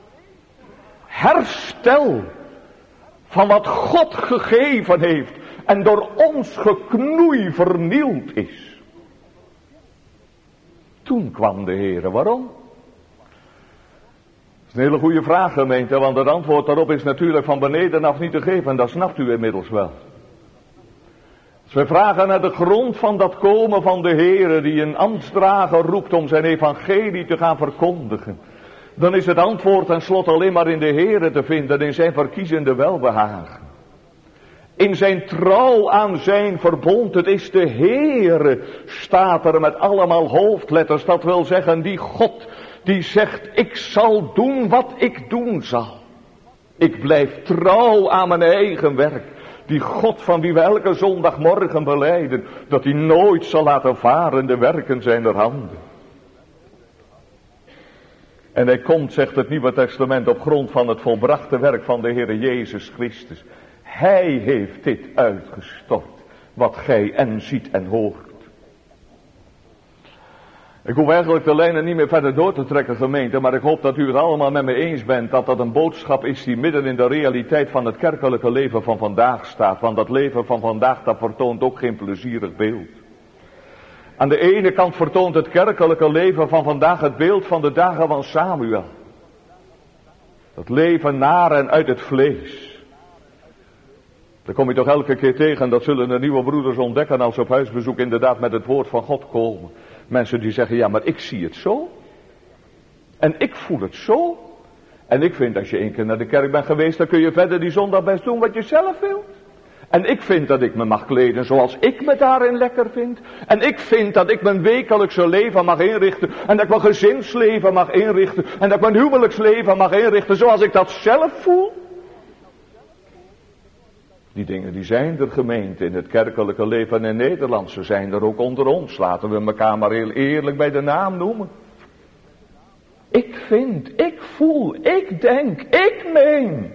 Herstel van wat God gegeven heeft en door ons geknoei vernield is. Toen kwam de Heer. Waarom? Dat is een hele goede vraag, gemeente, want het antwoord daarop is natuurlijk van beneden af niet te geven. Dat snapt u inmiddels wel. Als we vragen naar de grond van dat komen van de Heer die een ambtsdrager roept om zijn evangelie te gaan verkondigen, dan is het antwoord tenslotte alleen maar in de Heere te vinden, in zijn verkiezende welbehagen. In zijn trouw aan zijn verbond. Het is de Heere, staat er met allemaal hoofdletters. Dat wil zeggen, die God die zegt, ik zal doen wat ik doen zal. Ik blijf trouw aan mijn eigen werk. Die God van wie we elke zondagmorgen belijden, dat hij nooit zal laten varen de werken zijner handen. En hij komt, zegt het Nieuwe Testament, op grond van het volbrachte werk van de Heere Jezus Christus. Hij heeft dit uitgestort, wat gij en ziet en hoort. Ik hoef eigenlijk de lijnen niet meer verder door te trekken, gemeente, maar ik hoop dat u het allemaal met me eens bent, dat dat een boodschap is die midden in de realiteit van het kerkelijke leven van vandaag staat. Want dat leven van vandaag, dat vertoont ook geen plezierig beeld. Aan de ene kant vertoont het kerkelijke leven van vandaag het beeld van de dagen van Samuel. Dat leven naar en uit het vlees. Daar kom je toch elke keer tegen, dat zullen de nieuwe broeders ontdekken als ze op huisbezoek inderdaad met het woord van God komen. Mensen die zeggen, ja maar ik zie het zo. En ik voel het zo. En ik vind als je 1 keer naar de kerk bent geweest, dan kun je verder die zondag best doen wat je zelf wilt. En ik vind dat ik me mag kleden zoals ik me daarin lekker vind. En ik vind dat ik mijn wekelijkse leven mag inrichten. En dat ik mijn gezinsleven mag inrichten. En dat ik mijn huwelijksleven mag inrichten zoals ik dat zelf voel. Die dingen die zijn er, gemeente, in het kerkelijke leven in Nederland. Ze zijn er ook onder ons. Laten we elkaar maar heel eerlijk bij de naam noemen. Ik vind, ik voel, ik denk, ik meen.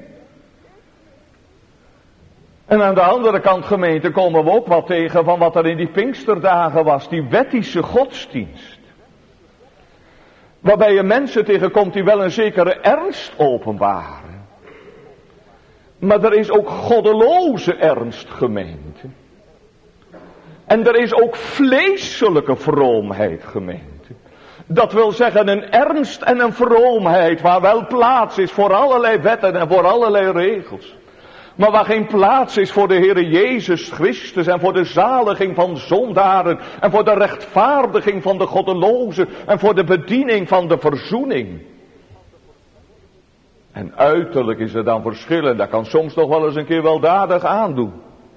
En aan de andere kant, gemeente, komen we ook wat tegen van wat er in die Pinksterdagen was. Die wettische godsdienst. Waarbij je mensen tegenkomt die wel een zekere ernst openbaren. Maar er is ook goddeloze ernst, gemeente. En er is ook vleeselijke vroomheid, gemeente. Dat wil zeggen een ernst en een vroomheid waar wel plaats is voor allerlei wetten en voor allerlei regels. Maar waar geen plaats is voor de Heere Jezus Christus en voor de zaliging van zondaren en voor de rechtvaardiging van de goddelozen en voor de bediening van de verzoening. En uiterlijk is er dan verschillen, dat kan soms toch wel eens een keer weldadig aandoen.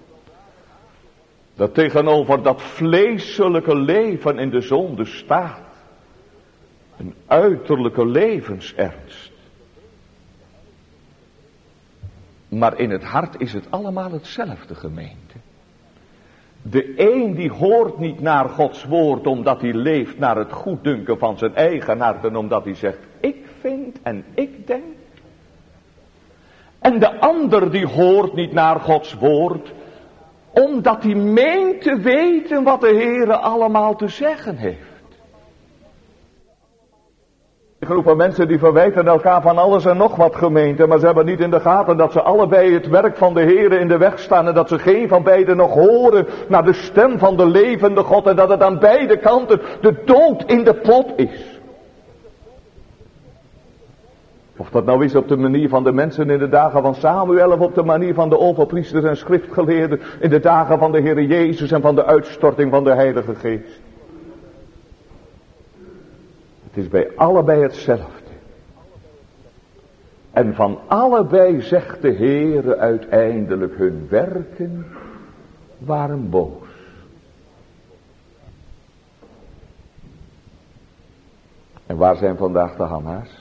Dat tegenover dat vleeselijke leven in de zonde staat een uiterlijke levensernst. Maar in het hart is het allemaal hetzelfde, gemeente. De een die hoort niet naar Gods woord omdat hij leeft naar het goeddunken van zijn eigen hart en omdat hij zegt ik vind en ik denk. En de ander die hoort niet naar Gods woord omdat hij meent te weten wat de Heere allemaal te zeggen heeft. Een groep van mensen die verwijten elkaar van alles en nog wat, gemeente, maar ze hebben niet in de gaten dat ze allebei het werk van de Heere in de weg staan en dat ze geen van beiden nog horen naar de stem van de levende God en dat het aan beide kanten de dood in de pot is. Of dat nou is op de manier van de mensen in de dagen van Samuel of op de manier van de overpriesters en schriftgeleerden in de dagen van de Heere Jezus en van de uitstorting van de Heilige Geest. Het is bij allebei hetzelfde. En van allebei zegt de Heere uiteindelijk hun werken waren boos. En waar zijn vandaag de Hanna's?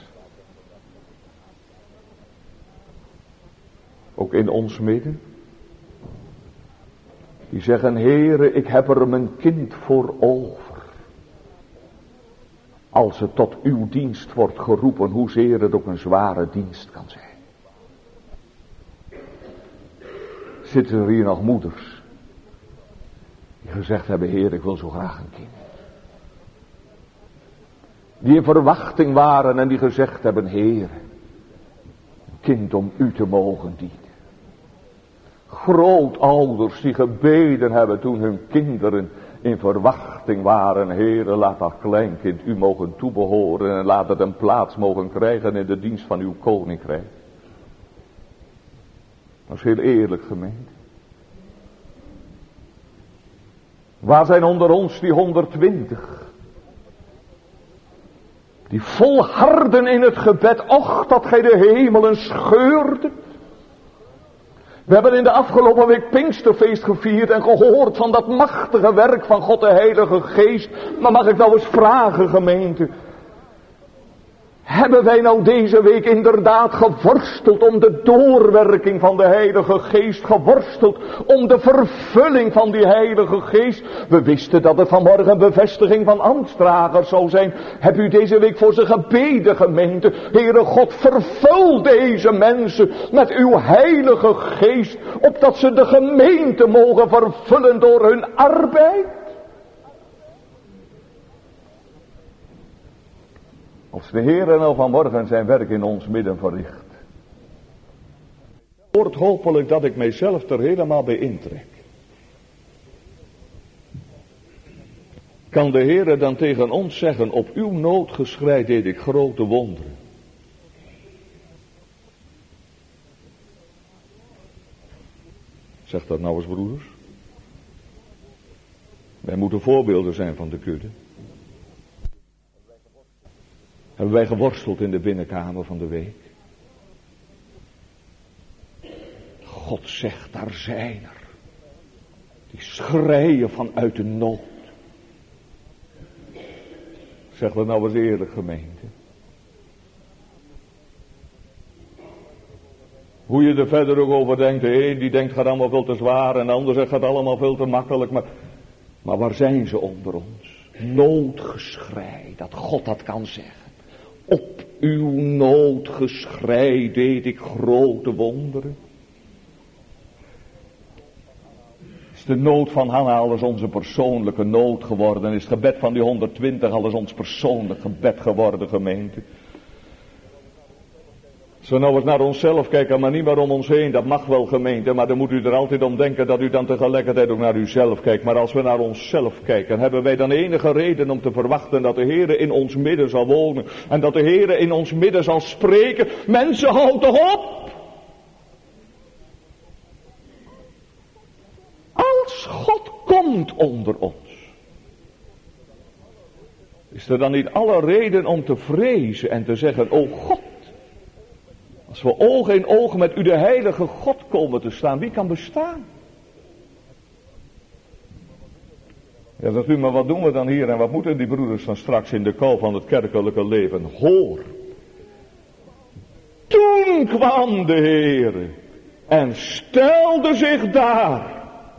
Ook in ons midden. Die zeggen, Heere, ik heb er mijn kind voor over. Als het tot uw dienst wordt geroepen, hoezeer het ook een zware dienst kan zijn. Zitten er hier nog moeders die gezegd hebben, Heer, ik wil zo graag een kind. Die in verwachting waren en die gezegd hebben, Heer, een kind om u te mogen dienen. Grootouders die gebeden hebben toen hun kinderen in verwachting waren. Heere, laat dat kleinkind u mogen toebehoren en laat het een plaats mogen krijgen in de dienst van uw koninkrijk. Dat is heel eerlijk, gemeente. Waar zijn onder ons die 120? Die volharden in het gebed, och dat gij de hemelen scheurde. We hebben in de afgelopen week Pinksterfeest gevierd en gehoord van dat machtige werk van God de Heilige Geest. Maar mag ik nou eens vragen, gemeente. Hebben wij nou deze week inderdaad geworsteld om de doorwerking van de Heilige Geest, geworsteld om de vervulling van die Heilige Geest? We wisten dat er vanmorgen een bevestiging van ambtsdragers zou zijn. Heb u deze week voor ze gebeden, gemeente? Heere God, vervul deze mensen met uw Heilige Geest, opdat ze de gemeente mogen vervullen door hun arbeid. Als de Heere nou vanmorgen zijn werk in ons midden verricht, wordt hopelijk dat ik mijzelf er helemaal bij intrek. Kan de Heere dan tegen ons zeggen, op uw noodgeschrei deed ik grote wonderen. Zeg dat nou eens, broeders. Wij moeten voorbeelden zijn van de kudde. Hebben wij geworsteld in de binnenkamer van de week. God zegt, daar zijn er. Die schreeuwen vanuit de nood. Zeg dat nou eens eerlijk, gemeente. Hoe je er verder ook over denkt. De een die denkt gaat allemaal veel te zwaar. En de ander zegt gaat allemaal veel te makkelijk. Maar waar zijn ze onder ons? Noodgeschrei. Dat God dat kan zeggen. Op uw noodgeschrei deed ik grote wonderen. Is de nood van Hanna alles onze persoonlijke nood geworden? Is het gebed van die 120 alles ons persoonlijk gebed geworden, gemeente? Zo nou eens naar onszelf kijken, maar niet meer om ons heen. Dat mag wel, gemeente, maar dan moet u er altijd om denken dat u dan tegelijkertijd ook naar uzelf kijkt. Maar als we naar onszelf kijken, hebben wij dan enige reden om te verwachten dat de Heere in ons midden zal wonen. En dat de Heere in ons midden zal spreken. Mensen, houd toch op! Als God komt onder ons, is er dan niet alle reden om te vrezen en te zeggen, o God. Als we oog in oog met u de heilige God komen te staan, wie kan bestaan? Ja, zegt u, maar wat doen we dan hier en wat moeten die broeders dan straks in de kou van het kerkelijke leven? Hoor. Toen kwam de Heere en stelde zich daar.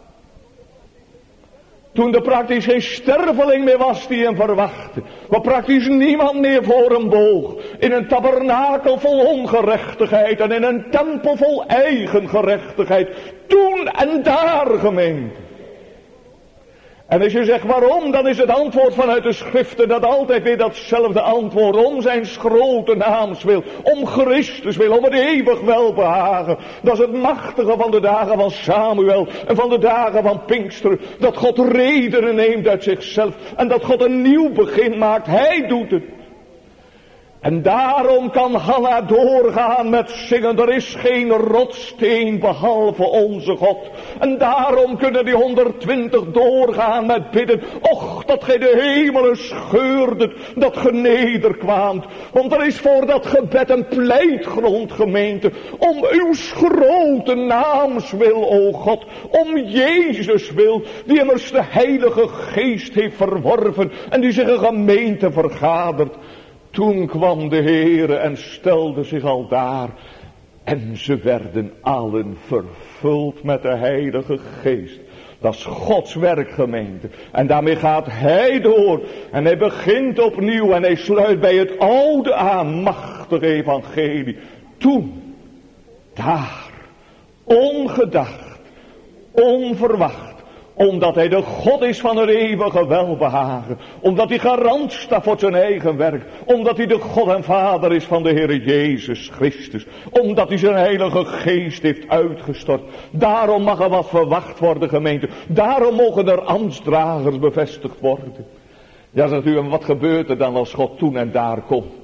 Toen er praktisch geen sterveling meer was die hem verwachtte. Waar praktisch niemand meer voor hem boog. In een tabernakel vol ongerechtigheid. En in een tempel vol eigen gerechtigheid. Toen en daar, gemeente. En als je zegt waarom, dan is het antwoord vanuit de schriften dat altijd weer datzelfde antwoord. Om zijn grote naams wil, om Christus wil, om het eeuwig welbehagen. Dat is het machtige van de dagen van Samuel en van de dagen van Pinkster. Dat God redenen neemt uit zichzelf en dat God een nieuw begin maakt. Hij doet het. En daarom kan Hanna doorgaan met zingen, er is geen rotsteen behalve onze God. En daarom kunnen die 120 doorgaan met bidden. Och, dat gij de hemelen scheurdet, dat ge nederkwaamt. Want er is voor dat gebed een pleitgrond, gemeente. Om uw grote naams wil, o God. Om Jezus wil, die immers de Heilige Geest heeft verworven. En die zich een gemeente vergadert. Toen kwam de Heere en stelde zich al daar. En ze werden allen vervuld met de Heilige Geest. Dat is Gods werk, gemeente. En daarmee gaat hij door. En hij begint opnieuw en hij sluit bij het oude aan. Machtige evangelie. Toen, daar, ongedacht, onverwacht. Omdat hij de God is van het eeuwige welbehagen. Omdat hij garant staat voor zijn eigen werk. Omdat hij de God en Vader is van de Heer Jezus Christus. Omdat hij zijn Heilige Geest heeft uitgestort. Daarom mag er wat verwacht worden, gemeente. Daarom mogen er ambtsdragers bevestigd worden. Ja, zegt u, en wat gebeurt er dan als God toen en daar komt?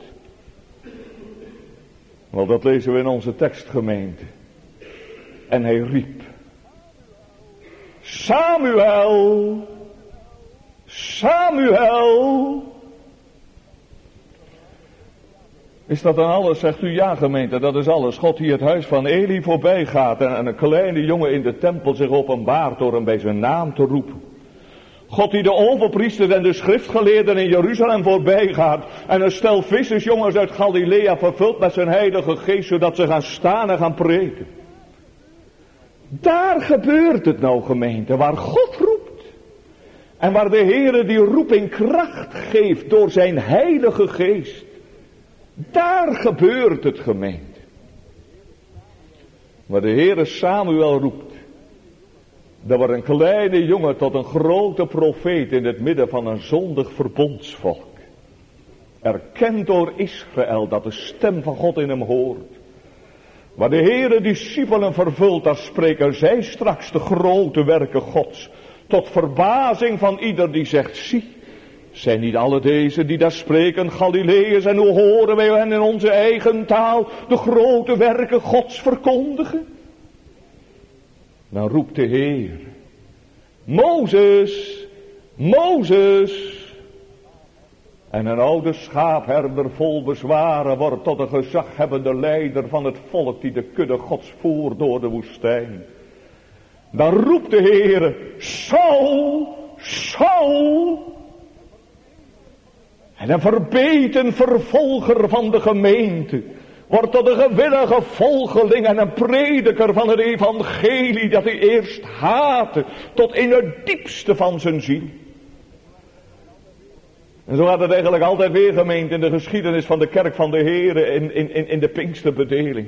Wel, dat lezen we in onze tekst, gemeente. En hij riep. Samuel, Samuel. Is dat dan alles, zegt u? Ja, gemeente, dat is alles. God die het huis van Eli voorbij gaat en een kleine jongen in de tempel zich openbaart door hem bij zijn naam te roepen. God die de overpriesters en de schriftgeleerden in Jeruzalem voorbij gaat en een stel vissersjongens uit Galilea vervult met zijn heilige geest, zodat ze gaan staan en gaan preken. Daar gebeurt het nou, gemeente, waar God roept. En waar de Heere die roeping kracht geeft door zijn heilige geest. Daar gebeurt het, gemeente. Waar de Heere Samuel roept. Dat wordt een kleine jongen tot een grote profeet in het midden van een zondig verbondsvolk. Erkend door Israël dat de stem van God in hem hoort. Waar de Heere discipelen vervult, daar spreken zij straks de grote werken Gods. Tot verbazing van ieder die zegt, zie, zijn niet alle deze die daar spreken Galileërs en hoe horen wij hen in onze eigen taal de grote werken Gods verkondigen? Dan roept de Heer, Mozes, Mozes. En een oude schaapherder vol bezwaren wordt tot een gezaghebbende leider van het volk die de kudde Gods voert door de woestijn. Dan roept de Heer, Saul, Saul. En een verbeten vervolger van de gemeente wordt tot een gewillige volgeling en een prediker van het evangelie dat hij eerst haatte tot in het diepste van zijn ziel. En zo gaat het eigenlijk altijd weer, gemeente, in de geschiedenis van de kerk van de Heere in de Pinksterbedeling.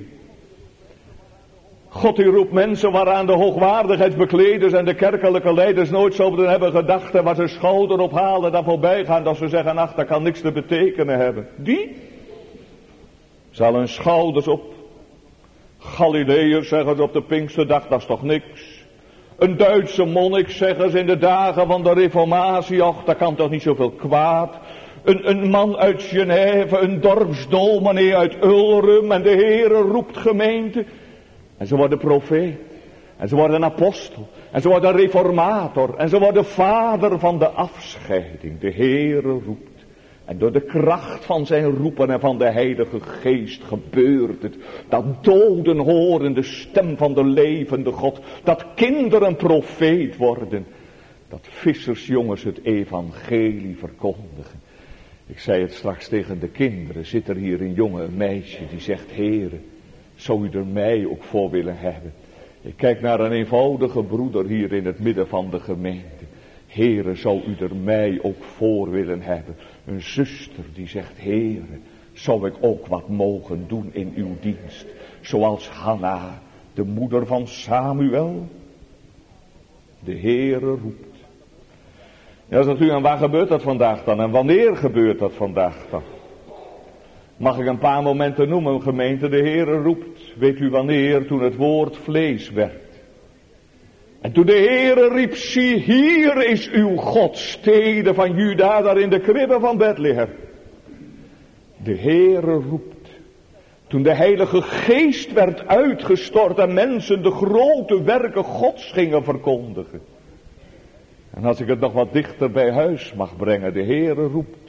God die roept mensen waaraan de hoogwaardigheidsbekleders en de kerkelijke leiders nooit zouden hebben gedacht en waar ze schouder ophalen daar voorbij gaan dat ze zeggen, ach, dat kan niks te betekenen hebben. Die zal hun schouders op. Galileërs zeggen ze op de Pinksterdag, dat is toch niks. Een Duitse monnik zeggen ze in de dagen van de reformatie, ach, dat kan toch niet zoveel kwaad. Een man uit Genève, een dorpsdominee uit Ulrum en de Heere roept gemeente. En ze worden profeet. En ze worden apostel. En ze worden reformator. En ze worden vader van de afscheiding. De Heere roept. En door de kracht van zijn roepen en van de heilige geest gebeurt het. Dat doden horen de stem van de levende God. Dat kinderen profeet worden. Dat vissersjongens het evangelie verkondigen. Ik zei het straks tegen de kinderen. Zit er hier een jongen, een meisje die zegt, Heere, zou u er mij ook voor willen hebben? Ik kijk naar een eenvoudige broeder hier in het midden van de gemeente. Heere, zou u er mij ook voor willen hebben? Een zuster die zegt, Heere, zou ik ook wat mogen doen in uw dienst? Zoals Hanna, de moeder van Samuel. De Heere roept. Ja, zegt u, en waar gebeurt dat vandaag dan? En wanneer gebeurt dat vandaag dan? Mag ik een paar momenten noemen, gemeente? De Heere roept. Weet u wanneer? Toen het woord vlees werd. En toen de Heere riep, zie, hier is uw God, stede van Juda, daar in de kribben van Bethlehem. De Heere roept. Toen de Heilige Geest werd uitgestort en mensen de grote werken Gods gingen verkondigen. En als ik het nog wat dichter bij huis mag brengen, de Heere roept.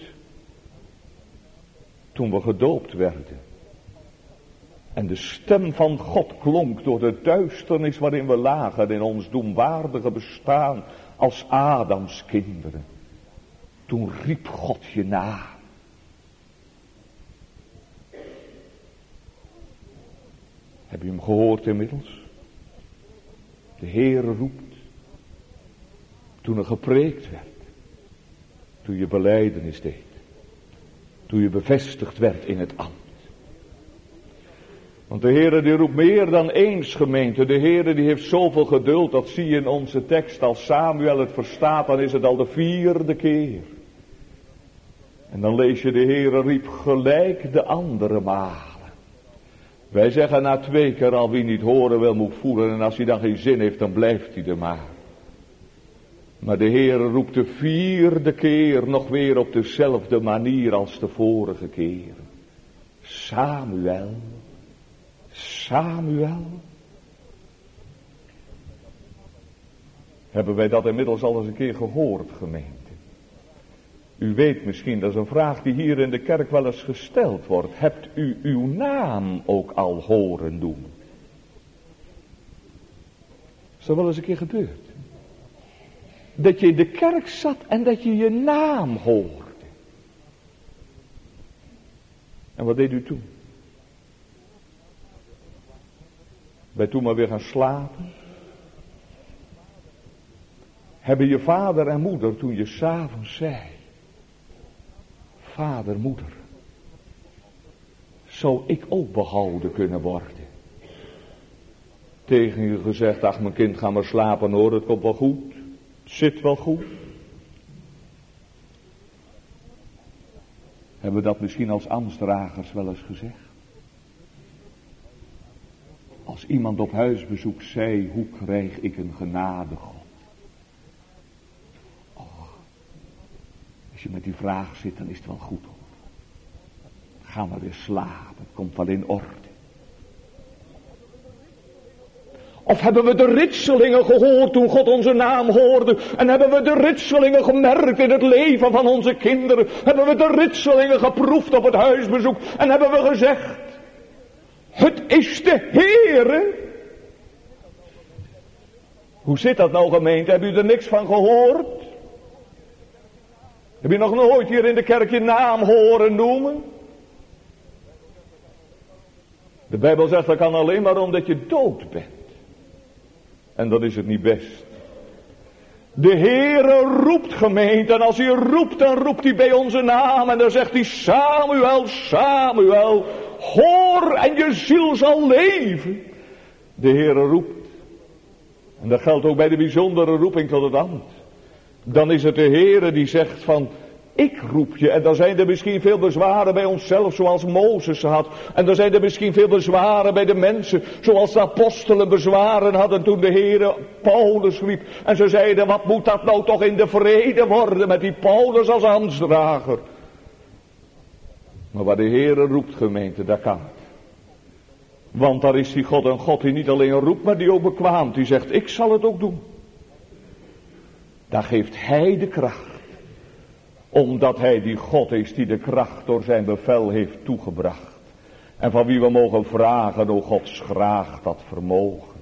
Toen we gedoopt werden. En de stem van God klonk door de duisternis waarin we lagen in ons doemwaardige bestaan als Adams kinderen. Toen riep God je na. Heb je hem gehoord inmiddels? De Heere roept. Toen er gepreekt werd. Toen je belijdenis deed. Toen je bevestigd werd in het ambt. Want de Heere die roept meer dan eens, gemeente. De Heere die heeft zoveel geduld, dat zie je in onze tekst. Als Samuel het verstaat, dan is het al de 4e keer. En dan lees je, de Heere riep gelijk de andere malen. Wij zeggen na 2 keer al, wie niet horen wil moet voelen. En als hij dan geen zin heeft, dan blijft hij er maar. Maar de Heere roept de 4e keer nog weer op dezelfde manier als de vorige keer. Samuel. Samuel. Hebben wij dat inmiddels al eens een keer gehoord, gemeente? U weet misschien, dat is een vraag die hier in de kerk wel eens gesteld wordt. Hebt u uw naam ook al horen doen? Is dat wel eens een keer gebeurd? Dat je in de kerk zat en dat je je naam hoorde. En wat deed u toen? Ben je toen maar weer gaan slapen? Hebben je vader en moeder toen je 's avonds zei: vader, moeder, zou ik ook behouden kunnen worden? Tegen je gezegd: ach mijn kind, ga maar slapen hoor, het komt wel goed. Het zit wel goed. Hebben we dat misschien als ambtsdragers wel eens gezegd? Als iemand op huisbezoek zei: hoe krijg ik een genadegod? Als je met die vraag zit, dan is het wel goed hoor. Ga maar weer slapen, het komt wel in orde. Of hebben we de ritselingen gehoord toen God onze naam hoorde? En hebben we de ritselingen gemerkt in het leven van onze kinderen? Hebben we de ritselingen geproefd op het huisbezoek? En hebben we gezegd: het is de Heere? Hoe zit dat nou, gemeente? Heb u er niks van gehoord? Heb je nog nooit hier in de kerk je naam horen noemen? De Bijbel zegt dat kan alleen maar omdat je dood bent. En dan is het niet best. De Heere roept, gemeente, en als hij roept, dan roept hij bij onze naam. En dan zegt hij: Samuel, Samuel, hoor en je ziel zal leven. De Heere roept. En dat geldt ook bij de bijzondere roeping tot het ambt. Dan is het de Heere die zegt van: ik roep je. En dan zijn er misschien veel bezwaren bij onszelf, zoals Mozes had. En dan zijn er misschien veel bezwaren bij de mensen, zoals de apostelen bezwaren hadden toen de Heere Paulus riep. En ze zeiden: wat moet dat nou toch in de vrede worden met die Paulus als ambtsdrager? Maar waar de Heere roept, gemeente, dat kan het. Want daar is die God, een God die niet alleen roept, maar die ook bekwaamt. Die zegt: ik zal het ook doen. Daar geeft hij de kracht. Omdat hij die God is die de kracht door zijn bevel heeft toegebracht. En van wie we mogen vragen: o God, schraag dat vermogen.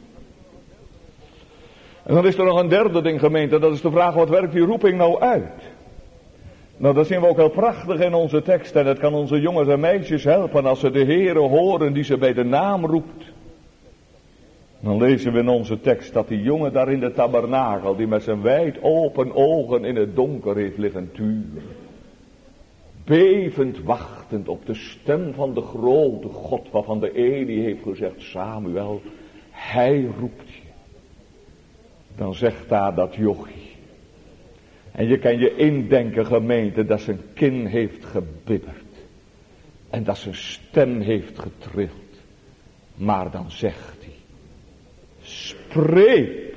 En dan is er nog een derde ding, gemeente. Dat is de vraag: wat werkt die roeping nou uit? Nou, dat zien we ook heel prachtig in onze tekst. En het kan onze jongens en meisjes helpen als ze de Heere horen die ze bij de naam roept. Dan lezen we in onze tekst dat die jongen daar in de tabernakel, die met zijn wijd open ogen in het donker heeft liggen turen. Bevend wachtend op de stem van de grote God, waarvan de Eli heeft gezegd: Samuel, hij roept je. Dan zegt daar dat jochie. En je kan je indenken, gemeente, dat zijn kin heeft gebibberd. En dat zijn stem heeft getrild. Maar dan zegt hij: spreek.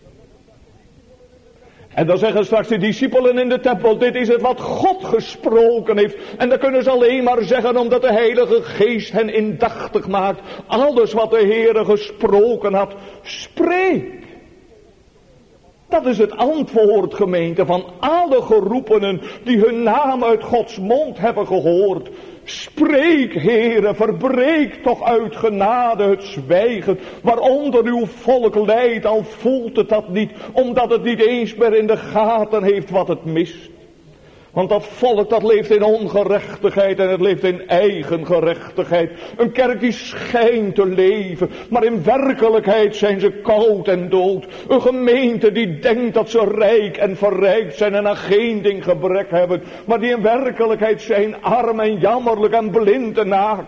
En dan zeggen straks de discipelen in de tempel: dit is het wat God gesproken heeft. En dat kunnen ze alleen maar zeggen omdat de Heilige Geest hen indachtig maakt. Alles wat de Heere gesproken had, spreek. Dat is het antwoord, gemeente, van alle geroepenen die hun naam uit Gods mond hebben gehoord. Spreek, Heere, verbreek toch uit genade het zwijgen waaronder uw volk lijdt, al voelt het dat niet, omdat het niet eens meer in de gaten heeft wat het mist. Want dat volk dat leeft in ongerechtigheid en het leeft in eigen gerechtigheid. Een kerk die schijnt te leven, maar in werkelijkheid zijn ze koud en dood. Een gemeente die denkt dat ze rijk en verrijkt zijn en aan geen ding gebrek hebben. Maar die in werkelijkheid zijn arm en jammerlijk en blind en naakt.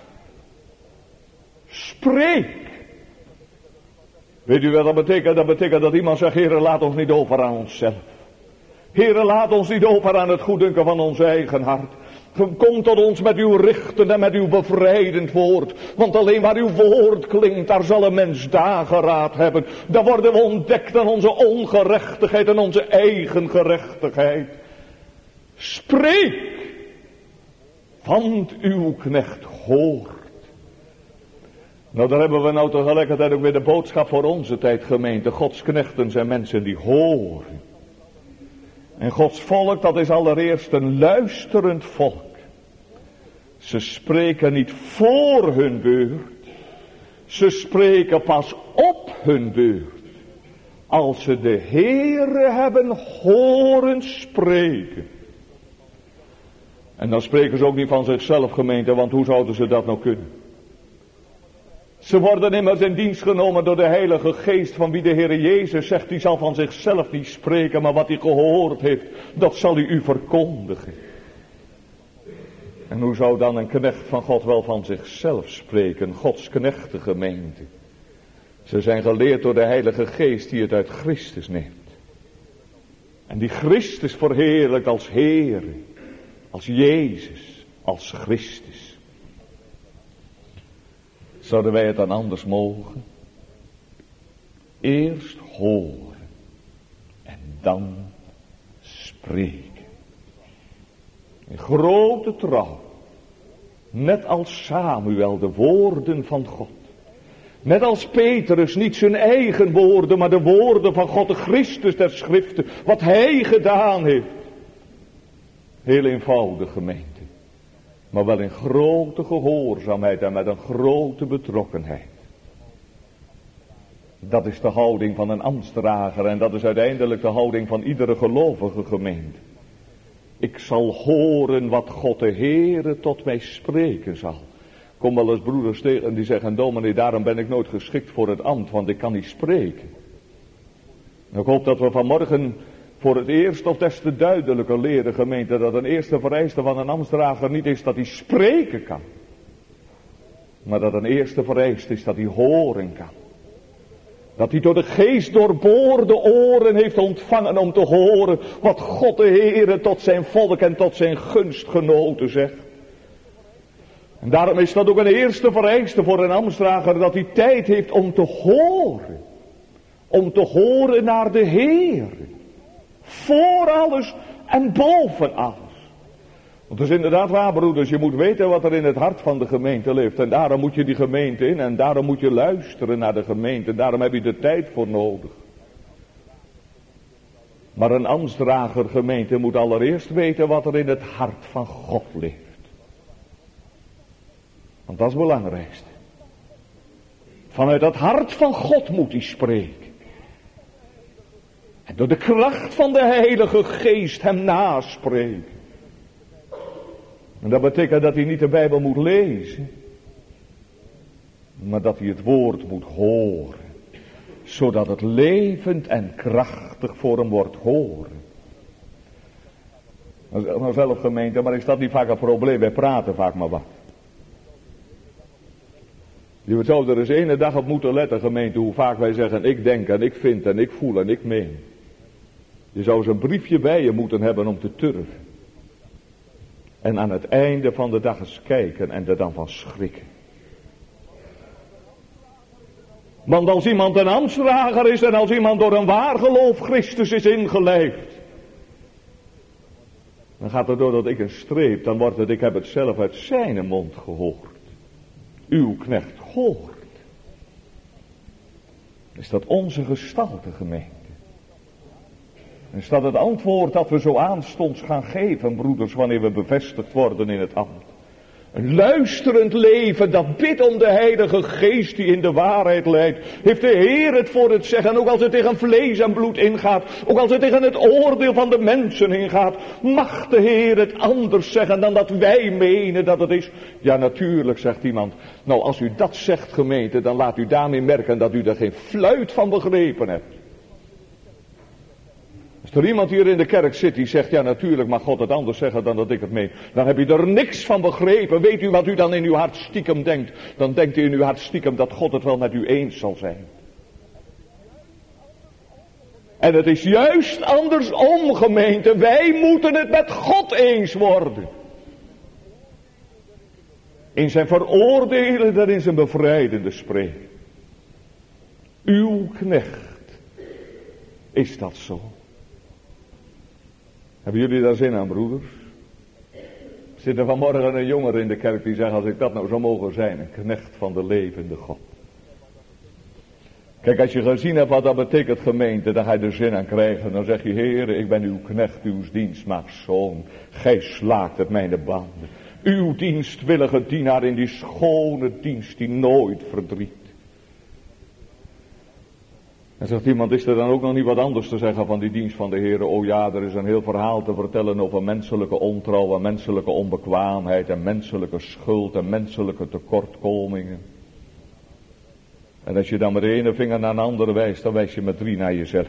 Spreek. Weet u wat dat betekent? Dat betekent dat iemand zegt: Heere, laat ons niet over aan onszelf. Heere, laat ons niet over aan het goeddunken van ons eigen hart. Kom tot ons met uw richtend en met uw bevrijdend woord. Want alleen waar uw woord klinkt, daar zal een mens dageraad hebben. Daar worden we ontdekt aan onze ongerechtigheid en onze eigen gerechtigheid. Spreek, want uw knecht hoort. Nou, daar hebben we nou tegelijkertijd ook weer de boodschap voor onze tijd, gemeente. Gods knechten zijn mensen die horen. En Gods volk, dat is allereerst een luisterend volk. Ze spreken niet voor hun beurt. Ze spreken pas op hun beurt. Als ze de Heere hebben horen spreken. En dan spreken ze ook niet van zichzelf, gemeente, want hoe zouden ze dat nou kunnen? Ze worden immers in dienst genomen door de Heilige Geest, van wie de Heere Jezus zegt, die zal van zichzelf niet spreken, maar wat hij gehoord heeft, dat zal hij u verkondigen. En hoe zou dan een knecht van God wel van zichzelf spreken, Gods knechten, gemeente? Ze zijn geleerd door de Heilige Geest die het uit Christus neemt. En die Christus verheerlijkt als Heere, als Jezus, als Christus. Zouden wij het dan anders mogen? Eerst horen en dan spreken. In grote trouw, net als Samuel, de woorden van God. Net als Petrus, niet zijn eigen woorden, maar de woorden van God, de Christus der Schriften, wat hij gedaan heeft. Heel eenvoudig, gemeente. Maar wel in grote gehoorzaamheid en met een grote betrokkenheid. Dat is de houding van een ambtsdrager en dat is uiteindelijk de houding van iedere gelovige gemeente. Ik zal horen wat God de Heere tot mij spreken zal. Kom wel eens broeders tegen die zeggen, dominee, daarom ben ik nooit geschikt voor het ambt, want ik kan niet spreken. En ik hoop dat we vanmorgen voor het eerst of des te duidelijker leren, gemeente, dat een eerste vereiste van een ambtsdrager niet is dat hij spreken kan. Maar dat een eerste vereiste is dat hij horen kan. Dat hij door de geest doorboorde oren heeft ontvangen om te horen wat God de Heere tot zijn volk en tot zijn gunstgenoten zegt. En daarom is dat ook een eerste vereiste voor een ambtsdrager, dat hij tijd heeft om te horen. Om te horen naar de Heere. Voor alles en boven alles. Want het is inderdaad waar, broeders, je moet weten wat er in het hart van de gemeente leeft. En daarom moet je die gemeente in en daarom moet je luisteren naar de gemeente. En daarom heb je de tijd voor nodig. Maar een ambtsdrager, gemeente, moet allereerst weten wat er in het hart van God leeft. Want dat is het belangrijkste. Vanuit het hart van God moet hij spreken. En door de kracht van de Heilige Geest hem naspreken. En dat betekent dat hij niet de Bijbel moet lezen. Maar dat hij het woord moet horen. Zodat het levend en krachtig voor hem wordt horen. Nou zelf gemeente, maar is dat niet vaak een probleem? Wij praten vaak maar wat. Je zou er eens ene dag op moeten letten, gemeente, hoe vaak wij zeggen, ik denk en ik vind en ik voel en ik meen. Je zou eens een briefje bij je moeten hebben om te turven. En aan het einde van de dag eens kijken en er dan van schrikken. Want als iemand een ambtsdrager is en als iemand door een waar geloof Christus is ingelijfd. Dan gaat er doordat ik een streep, dan wordt het, ik heb het zelf uit zijn mond gehoord. Uw knecht hoort. Is dat onze gestalte, gemeente? Is dat het antwoord dat we zo aanstonds gaan geven, broeders, wanneer we bevestigd worden in het ambt? Een luisterend leven dat bidt om de Heilige Geest die in de waarheid leidt. Heeft de Heer het voor het zeggen, ook als het tegen vlees en bloed ingaat. Ook als het tegen het oordeel van de mensen ingaat. Mag de Heer het anders zeggen dan dat wij menen dat het is? Ja, natuurlijk, zegt iemand. Nou, als u dat zegt, gemeente, dan laat u daarmee merken dat u er geen fluit van begrepen hebt. Als er iemand hier in de kerk zit die zegt, ja natuurlijk mag God het anders zeggen dan dat ik het meen. Dan heb je er niks van begrepen. Weet u wat u dan in uw hart stiekem denkt? Dan denkt u in uw hart stiekem dat God het wel met u eens zal zijn. En het is juist andersom, gemeente. Wij moeten het met God eens worden. In zijn veroordelen en in zijn bevrijdende spreken. Uw knecht. Is dat zo? Hebben jullie daar zin aan, broeders? Zit er vanmorgen een jongere in de kerk die zegt, als ik dat nou zou mogen zijn, een knecht van de levende God. Kijk, als je gezien hebt wat dat betekent, gemeente, dan ga je er zin aan krijgen. Dan zeg je, Heere, ik ben uw knecht, uw dienstmaagdszoon. Gij slaakt het mijn banden. Uw dienstwillige dienaar in die schone dienst die nooit verdriet. En zegt iemand, is er dan ook nog niet wat anders te zeggen van die dienst van de Heere? Oh ja, er is een heel verhaal te vertellen over menselijke ontrouw en menselijke onbekwaamheid en menselijke schuld en menselijke tekortkomingen. En als je dan met de ene vinger naar een andere wijst, dan wijs je met 3 naar jezelf.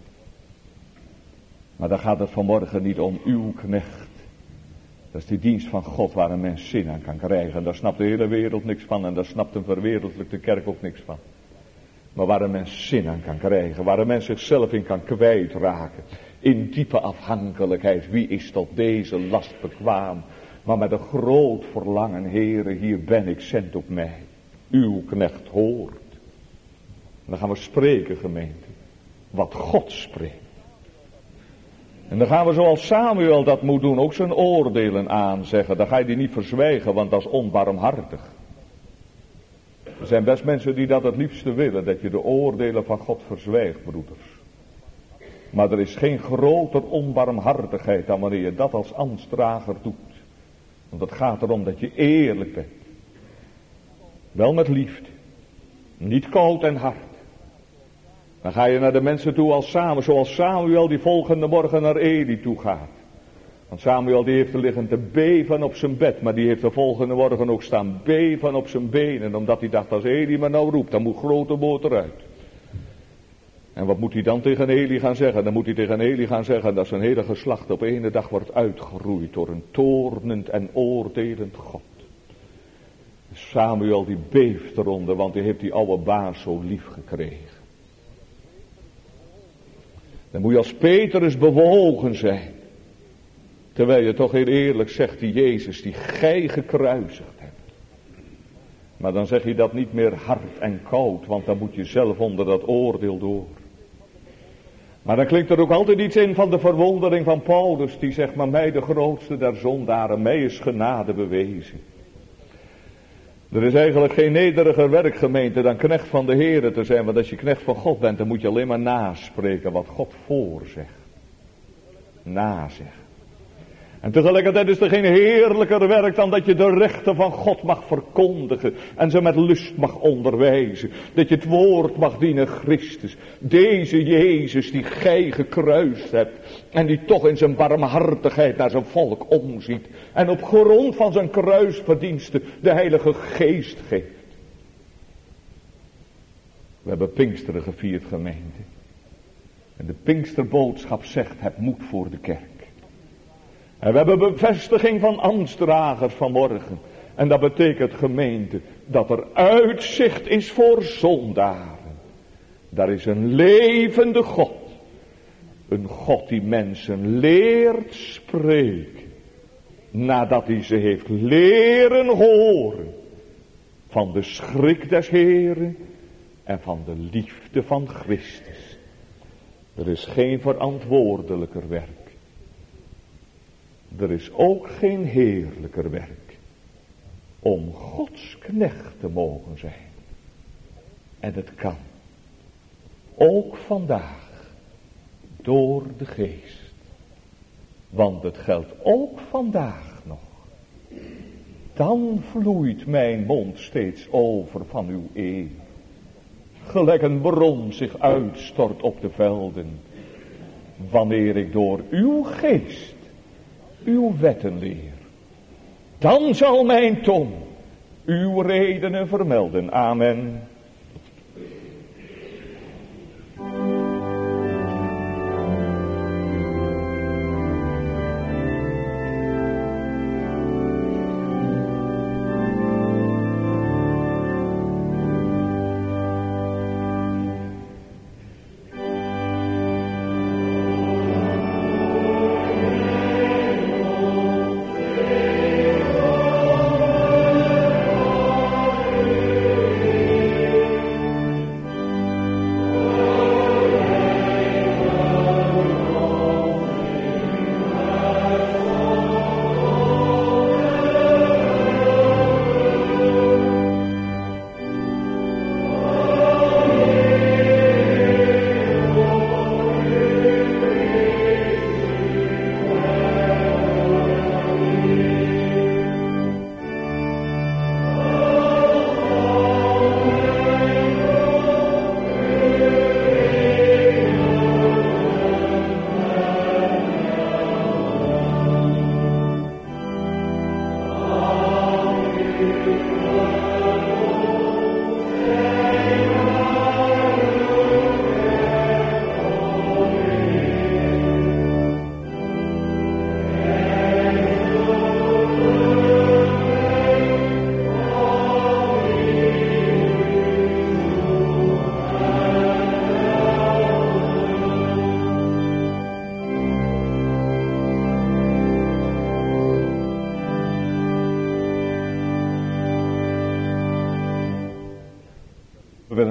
Maar dan gaat het vanmorgen niet om uw knecht. Dat is die dienst van God waar een mens zin aan kan krijgen. En daar snapt de hele wereld niks van en daar snapt een verwereldelijkte kerk ook niks van. Maar waar een mens zin aan kan krijgen, waar een mens zichzelf in kan kwijtraken. In diepe afhankelijkheid, wie is tot deze last bekwaam. Maar met een groot verlangen, Heere, hier ben ik, zend op mij. Uw knecht hoort. En dan gaan we spreken, gemeente. Wat God spreekt. En dan gaan we zoals Samuel dat moet doen, ook zijn oordelen aanzeggen. Dan ga je die niet verzwijgen, want dat is onbarmhartig. Er zijn best mensen die dat het liefste willen, dat je de oordelen van God verzwijgt, broeders. Maar er is geen groter onbarmhartigheid dan wanneer je dat als ambtsdrager doet. Want het gaat erom dat je eerlijk bent. Wel met liefde. Niet koud en hard. Dan ga je naar de mensen toe als zoals Samuel die volgende morgen naar Eli toe gaat. Want Samuel die heeft er liggen te beven op zijn bed. Maar die heeft de volgende morgen ook staan beven op zijn benen. Omdat hij dacht, als Eli me nou roept, dan moet grote boot eruit. En wat moet hij dan tegen Eli gaan zeggen? Dan moet hij tegen Eli gaan zeggen dat zijn hele geslacht op ene dag wordt uitgeroeid door een toornend en oordelend God. Samuel die beeft eronder, want hij heeft die oude baas zo lief gekregen. Dan moet je als Petrus bewogen zijn. Terwijl je toch heel eerlijk zegt, die Jezus die gij gekruisigd hebt. Maar dan zeg je dat niet meer hard en koud, want dan moet je zelf onder dat oordeel door. Maar dan klinkt er ook altijd iets in van de verwondering van Paulus, die zegt, maar mij de grootste der zondaren, mij is genade bewezen. Er is eigenlijk geen nederiger werk, gemeente, dan knecht van de Heere te zijn. Want als je knecht van God bent, dan moet je alleen maar naspreken wat God voorzegt. Nazeggen. En tegelijkertijd is er geen heerlijker werk dan dat je de rechten van God mag verkondigen. En ze met lust mag onderwijzen. Dat je het woord mag dienen, Christus. Deze Jezus die gij gekruist hebt. En die toch in zijn barmhartigheid naar zijn volk omziet. En op grond van zijn kruisverdiensten de Heilige Geest geeft. We hebben Pinksteren gevierd, gemeente. En de Pinksterboodschap zegt, heb moed voor de kerk. En we hebben bevestiging van ambtsdragers vanmorgen. En dat betekent, gemeente, dat er uitzicht is voor zondaren. Daar is een levende God. Een God die mensen leert spreken. Nadat hij ze heeft leren horen. Van de schrik des Heeren. En van de liefde van Christus. Er is geen verantwoordelijker werk. Er is ook geen heerlijker werk. Om Gods knecht te mogen zijn. En het kan. Ook vandaag. Door de Geest. Want het geldt ook vandaag nog. Dan vloeit mijn mond steeds over van uw eer. Gelijk een bron zich uitstort op de velden. Wanneer ik door uw Geest uw wetten leer. Dan zal mijn tong uw redenen vermelden. Amen.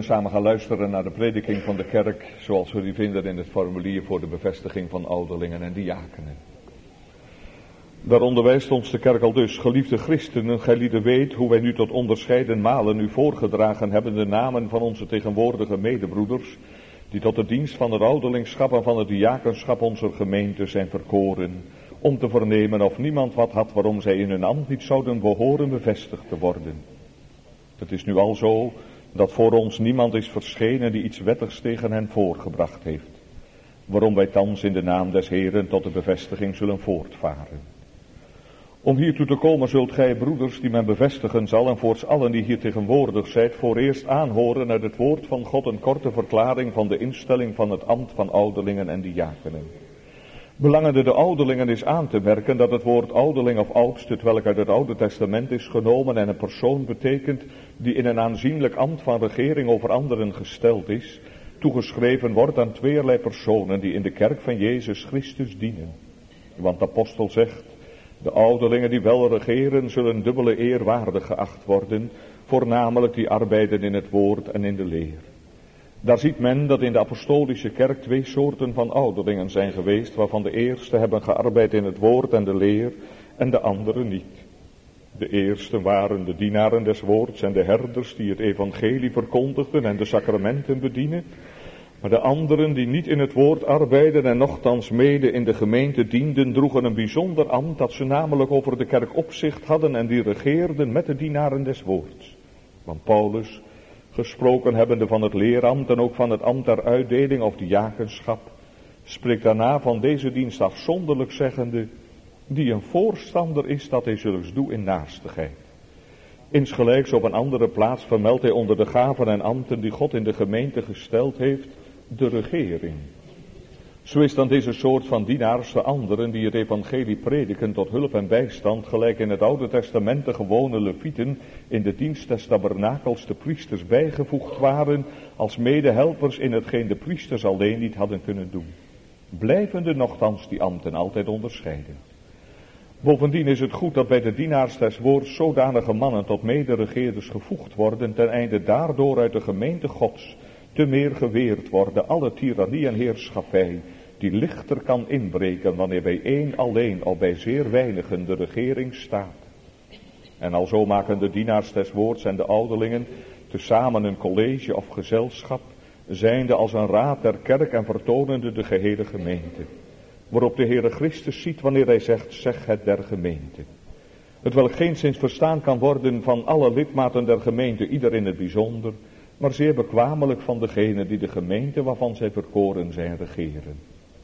zullen samen gaan luisteren naar de prediking van de kerk, zoals we die vinden in het formulier voor de bevestiging van ouderlingen en diakenen. Daar onderwijst ons de kerk al dus: geliefde christenen, gijlieden weet hoe wij nu tot onderscheiden malen u voorgedragen hebben de namen van onze tegenwoordige medebroeders, die tot de dienst van het ouderlingschap en van het diakenschap onze gemeente zijn verkoren, om te vernemen of niemand wat had waarom zij in hun ambt niet zouden behoren bevestigd te worden. Het is nu al zo dat voor ons niemand is verschenen die iets wettigs tegen hen voorgebracht heeft, waarom wij thans in de naam des Heeren tot de bevestiging zullen voortvaren. Om hiertoe te komen zult gij, broeders, die men bevestigen zal, en voorts allen die hier tegenwoordig zijt, voor eerst aanhoren uit het woord van God een korte verklaring van de instelling van het ambt van ouderlingen en diakenen. Belangende de ouderlingen is aan te merken dat het woord ouderling of oudste, hetwelk uit het Oude Testament is genomen en een persoon betekent die in een aanzienlijk ambt van regering over anderen gesteld is, toegeschreven wordt aan tweeërlei personen die in de kerk van Jezus Christus dienen. Want de apostel zegt: de ouderlingen die wel regeren zullen dubbele eer waardig geacht worden, voornamelijk die arbeiden in het woord en in de leer. Daar ziet men dat in de apostolische kerk twee soorten van ouderlingen zijn geweest, waarvan de eerste hebben gearbeid in het woord en de leer en de anderen niet. De eerste waren de dienaren des woords en de herders die het evangelie verkondigden en de sacramenten bedienen. Maar de anderen die niet in het woord arbeiden en nochtans mede in de gemeente dienden, droegen een bijzonder ambt, dat ze namelijk over de kerk opzicht hadden en die regeerden met de dienaren des woords. Want Paulus, gesproken hebbende van het leerambt en ook van het ambt der uitdeling of diakenschap, spreekt daarna van deze dienst afzonderlijk zeggende, die een voorstander is dat hij zulks doet in naastigheid. Insgelijks op een andere plaats vermeldt hij onder de gaven en ambten die God in de gemeente gesteld heeft, de regering. Zo is dan deze soort van dienaars de anderen die het evangelie prediken tot hulp en bijstand, gelijk in het Oude Testament de gewone levieten in de dienst des tabernakels de priesters bijgevoegd waren, als medehelpers in hetgeen de priesters alleen niet hadden kunnen doen. Blijvende nochtans die ambten altijd onderscheiden. Bovendien is het goed dat bij de dienaars des woords zodanige mannen tot mederegeerders gevoegd worden, ten einde daardoor uit de gemeente Gods te meer geweerd worden alle tirannie en heerschappij, die lichter kan inbreken wanneer bij één alleen of bij zeer weinigen de regering staat. En alzo maken de dienaars des woords en de ouderlingen tezamen een college of gezelschap, zijnde als een raad der kerk en vertonende de gehele gemeente. Waarop de Heere Christus ziet wanneer hij zegt, zeg het der gemeente. Hetwelk geenszins verstaan kan worden van alle lidmaten der gemeente, ieder in het bijzonder, maar zeer bekwamelijk van degene die de gemeente waarvan zij verkoren zijn regeren.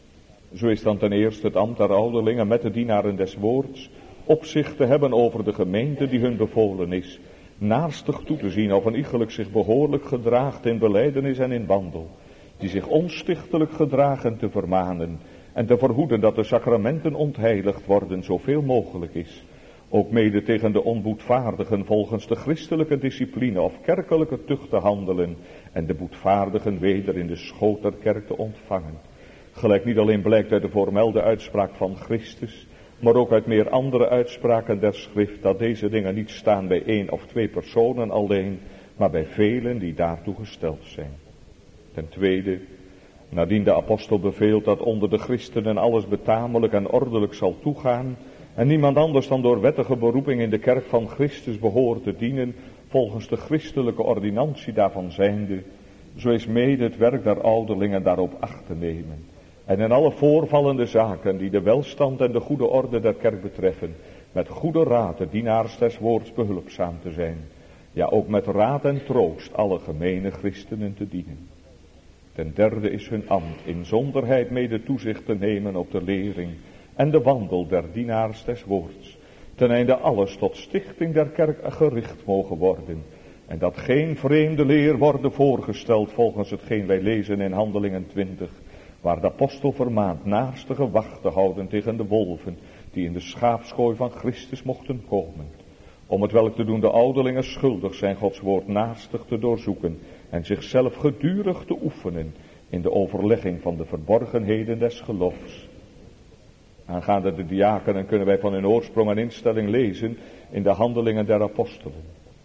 Zo is dan ten eerste het ambt der ouderlingen met de dienaren des woords, opzicht te hebben over de gemeente die hun bevolen is, naastig toe te zien of een iegelijk zich behoorlijk gedraagt in belijdenis en in wandel, die zich onstichtelijk gedragen te vermanen en te verhoeden dat de sacramenten ontheiligd worden zoveel mogelijk is, ook mede tegen de onboetvaardigen volgens de christelijke discipline of kerkelijke tucht te handelen en de boetvaardigen weder in de schoot der kerk te ontvangen. Gelijk niet alleen blijkt uit de voormelde uitspraak van Christus, maar ook uit meer andere uitspraken der schrift, dat deze dingen niet staan bij 1 of 2 personen alleen, maar bij velen die daartoe gesteld zijn. Ten tweede, nadien de apostel beveelt dat onder de christenen alles betamelijk en ordelijk zal toegaan, en niemand anders dan door wettige beroeping in de kerk van Christus behoort te dienen, volgens de christelijke ordinantie daarvan zijnde, zo is mede het werk der ouderlingen daarop acht te nemen. En in alle voorvallende zaken die de welstand en de goede orde der kerk betreffen, met goede raad de dienaars des woords behulpzaam te zijn. Ja, ook met raad en troost alle gemene christenen te dienen. Ten derde is hun ambt in zonderheid mede toezicht te nemen op de lering en de wandel der dienaars des woords, ten einde alles tot stichting der kerk gericht mogen worden, en dat geen vreemde leer worden voorgesteld volgens hetgeen wij lezen in Handelingen 20, waar de apostel vermaant naastige wacht te houden tegen de wolven, die in de schaapskooi van Christus mochten komen, om het welk te doen de ouderlingen schuldig zijn Gods woord naastig te doorzoeken, en zichzelf gedurig te oefenen in de overlegging van de verborgenheden des geloofs. Aangaande de diakenen kunnen wij van hun oorsprong en instelling lezen in de Handelingen der apostelen.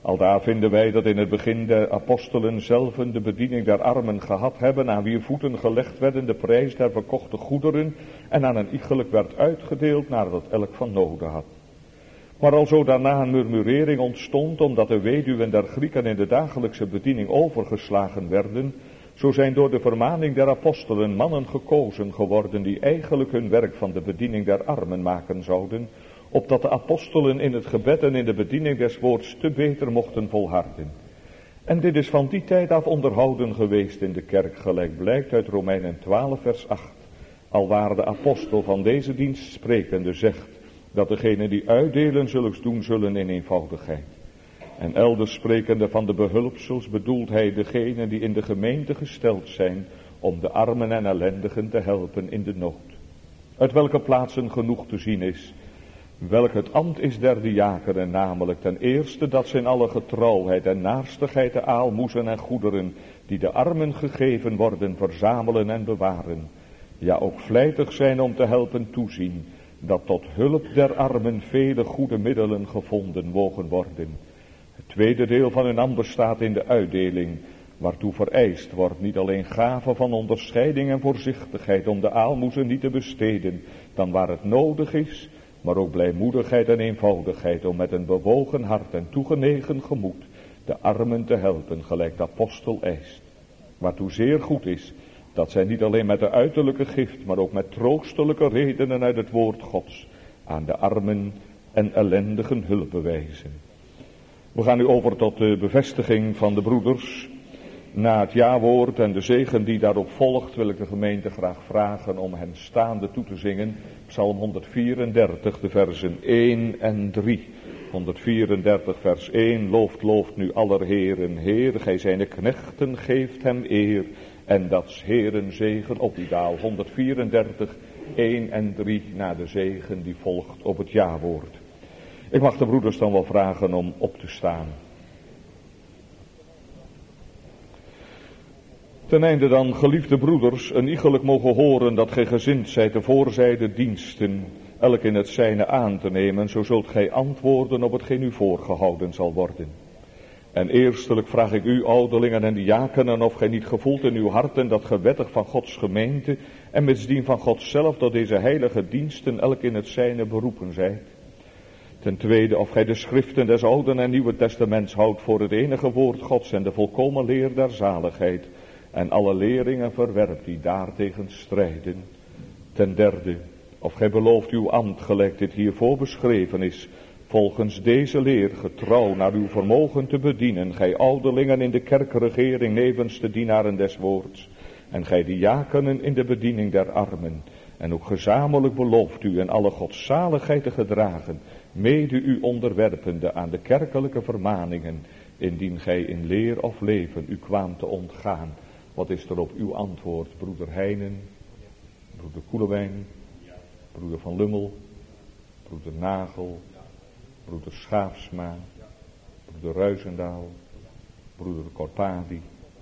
Aldaar vinden wij dat in het begin de apostelen zelven de bediening der armen gehad hebben, aan wier voeten gelegd werden de prijs der verkochte goederen en aan een iegelijk werd uitgedeeld naar wat elk van noden had. Maar alzo daarna een murmurering ontstond, omdat de weduwen der Grieken in de dagelijkse bediening overgeslagen werden, zo zijn door de vermaning der apostelen mannen gekozen geworden die eigenlijk hun werk van de bediening der armen maken zouden, opdat de apostelen in het gebed en in de bediening des woords te beter mochten volharden. En dit is van die tijd af onderhouden geweest in de kerk, gelijk blijkt uit Romeinen 12 vers 8. Alwaar de apostel van deze dienst sprekende zegt, dat degenen die uitdelen zulks doen zullen in eenvoudigheid. En elders sprekende van de behulpsels bedoelt hij degenen die in de gemeente gesteld zijn om de armen en ellendigen te helpen in de nood. Uit welke plaatsen genoeg te zien is, welk het ambt is der diakenen, namelijk ten eerste dat ze in alle getrouwheid en naarstigheid de aalmoezen en goederen die de armen gegeven worden verzamelen en bewaren. Ja, ook vlijtig zijn om te helpen toezien, dat tot hulp der armen vele goede middelen gevonden mogen worden. Het tweede deel van hun ambt bestaat in de uitdeling, waartoe vereist wordt niet alleen gave van onderscheiding en voorzichtigheid om de aalmoezen niet te besteden dan waar het nodig is, maar ook blijmoedigheid en eenvoudigheid om met een bewogen hart en toegenegen gemoed de armen te helpen, gelijk de apostel eist. Waartoe zeer goed is dat zij niet alleen met de uiterlijke gift, maar ook met troostelijke redenen uit het woord Gods aan de armen en ellendigen hulp bewijzen. We gaan nu over tot de bevestiging van de broeders. Na het jawoord en de zegen die daarop volgt, wil ik de gemeente graag vragen om hen staande toe te zingen. Psalm 134, de versen 1 en 3. 134 vers 1, looft nu aller heren, Heer, gij zijne knechten geeft hem eer, en dat 's Heeren zegen op die daal. 134, 1 en 3, na de zegen die volgt op het jawoord. Ik mag de broeders dan wel vragen om op te staan. Ten einde dan, geliefde broeders, een iegelijk mogen horen dat gij gezind zijt de voorzijde diensten, elk in het zijne aan te nemen, zo zult gij antwoorden op hetgeen u voorgehouden zal worden. En eerstelijk vraag ik u, ouderlingen en diakenen, of gij niet gevoelt in uw harten dat gewettig van Gods gemeente en mitsdien van God zelf tot deze heilige diensten elk in het zijne beroepen zijt. Ten tweede, of gij de schriften des Oude en Nieuwe Testaments houdt voor het enige woord Gods en de volkomen leer der zaligheid, en alle leringen verwerpt die daartegen strijden. Ten derde, of gij belooft uw ambt, gelijk dit hiervoor beschreven is, volgens deze leer getrouw naar uw vermogen te bedienen, gij ouderlingen in de kerkregering nevens de dienaren des woords, en gij diakenen in de bediening der armen, en ook gezamenlijk belooft u in alle godzaligheid te gedragen, mede u onderwerpende aan de kerkelijke vermaningen, indien gij in leer of leven u kwaamt te ontgaan. Wat is er op uw antwoord, broeder Heinen, broeder Koelewijn, broeder Van Lummel, broeder Nagel, broeder Schaafsma, broeder Ruizendaal, broeder Korpadi.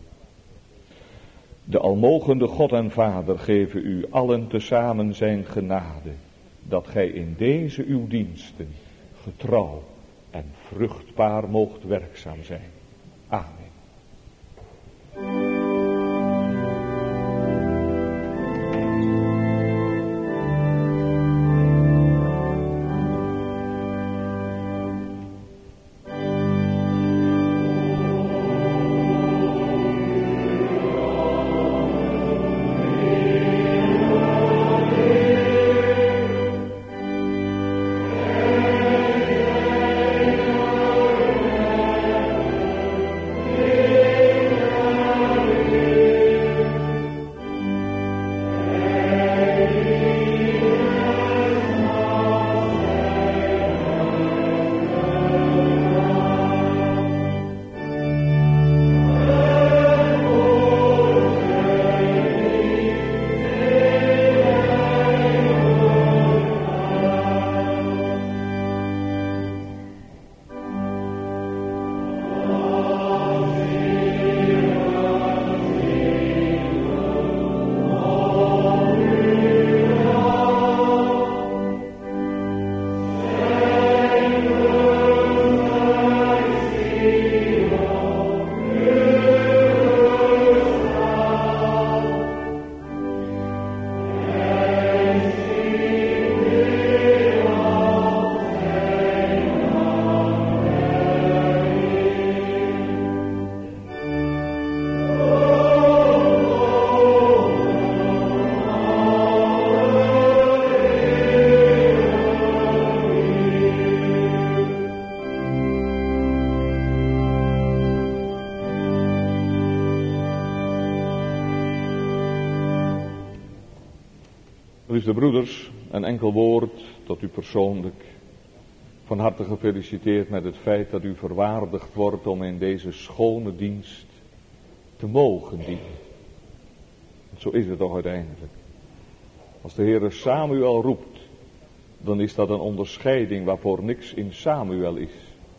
De almogende God en Vader geven u allen tezamen zijn genade, dat gij in deze uw diensten getrouw en vruchtbaar moogt werkzaam zijn. Amen. Liefde broeders, een enkel woord tot u persoonlijk. Van harte gefeliciteerd met het feit dat u verwaardigd wordt om in deze schone dienst te mogen dienen. Zo is het toch uiteindelijk. Als de Heere Samuel roept, dan is dat een onderscheiding waarvoor niks in Samuel is.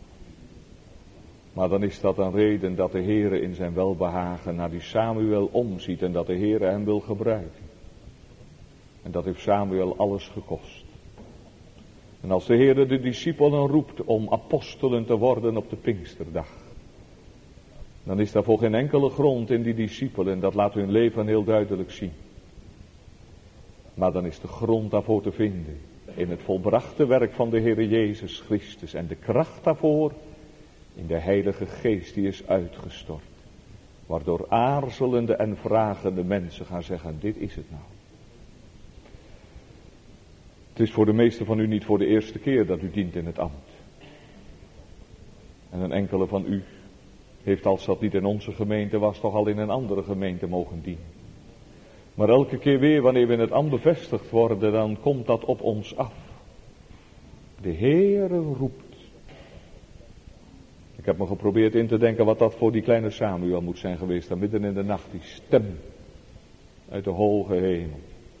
Maar dan is dat een reden dat de Heere in zijn welbehagen naar die Samuel omziet en dat de Heere hem wil gebruiken. En dat heeft Samuel alles gekost. En als de Heere de discipelen roept om apostelen te worden op de Pinksterdag, dan is daar voor geen enkele grond in die discipelen, dat laat hun leven heel duidelijk zien. Maar dan is de grond daarvoor te vinden in het volbrachte werk van de Heere Jezus Christus en de kracht daarvoor in de Heilige Geest die is uitgestort. Waardoor aarzelende en vragende mensen gaan zeggen, dit is het nou. Het is voor de meesten van u niet voor de eerste keer dat u dient in het ambt. En een enkele van u heeft, als dat niet in onze gemeente was, toch al in een andere gemeente mogen dienen. Maar elke keer weer wanneer we in het ambt bevestigd worden, dan komt dat op ons af. De Heere roept. Ik heb me geprobeerd in te denken wat dat voor die kleine Samuel moet zijn geweest. Dan midden in de nacht, die stem uit de hoge hemel.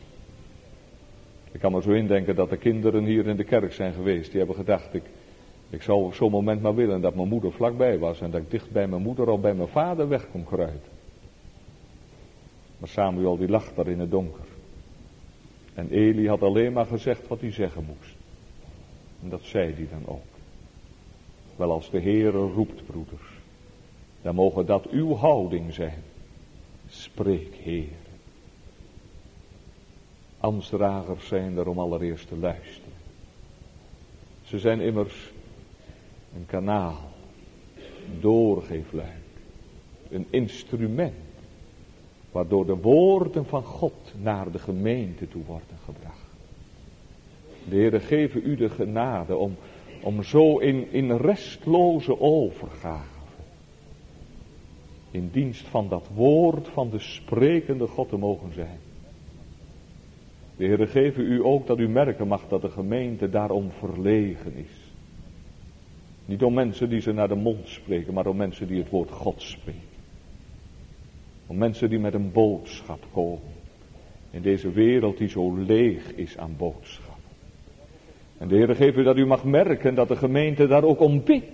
Ik kan me zo indenken dat de kinderen hier in de kerk zijn geweest. Die hebben gedacht, ik zou op zo'n moment maar willen dat mijn moeder vlakbij was. En dat ik dicht bij mijn moeder of bij mijn vader weg kon kruipen. Maar Samuel die lag daar in het donker. En Eli had alleen maar gezegd wat hij zeggen moest. En dat zei hij dan ook. Wel, als de Heere roept, broeders, dan mogen dat uw houding zijn. Spreek, Heer. Ambtsdragers zijn er om allereerst te luisteren. Ze zijn immers een kanaal, een doorgeefluik, een instrument, waardoor de woorden van God naar de gemeente toe worden gebracht. De Heere geef u de genade om zo in restloze overgave, in dienst van dat woord van de sprekende God te mogen zijn. De Heere geef u ook dat u merken mag dat de gemeente daarom verlegen is. Niet om mensen die ze naar de mond spreken, maar om mensen die het woord God spreken. Om mensen die met een boodschap komen. In deze wereld die zo leeg is aan boodschap. En de Heere geeft u dat u mag merken dat de gemeente daar ook om bidt.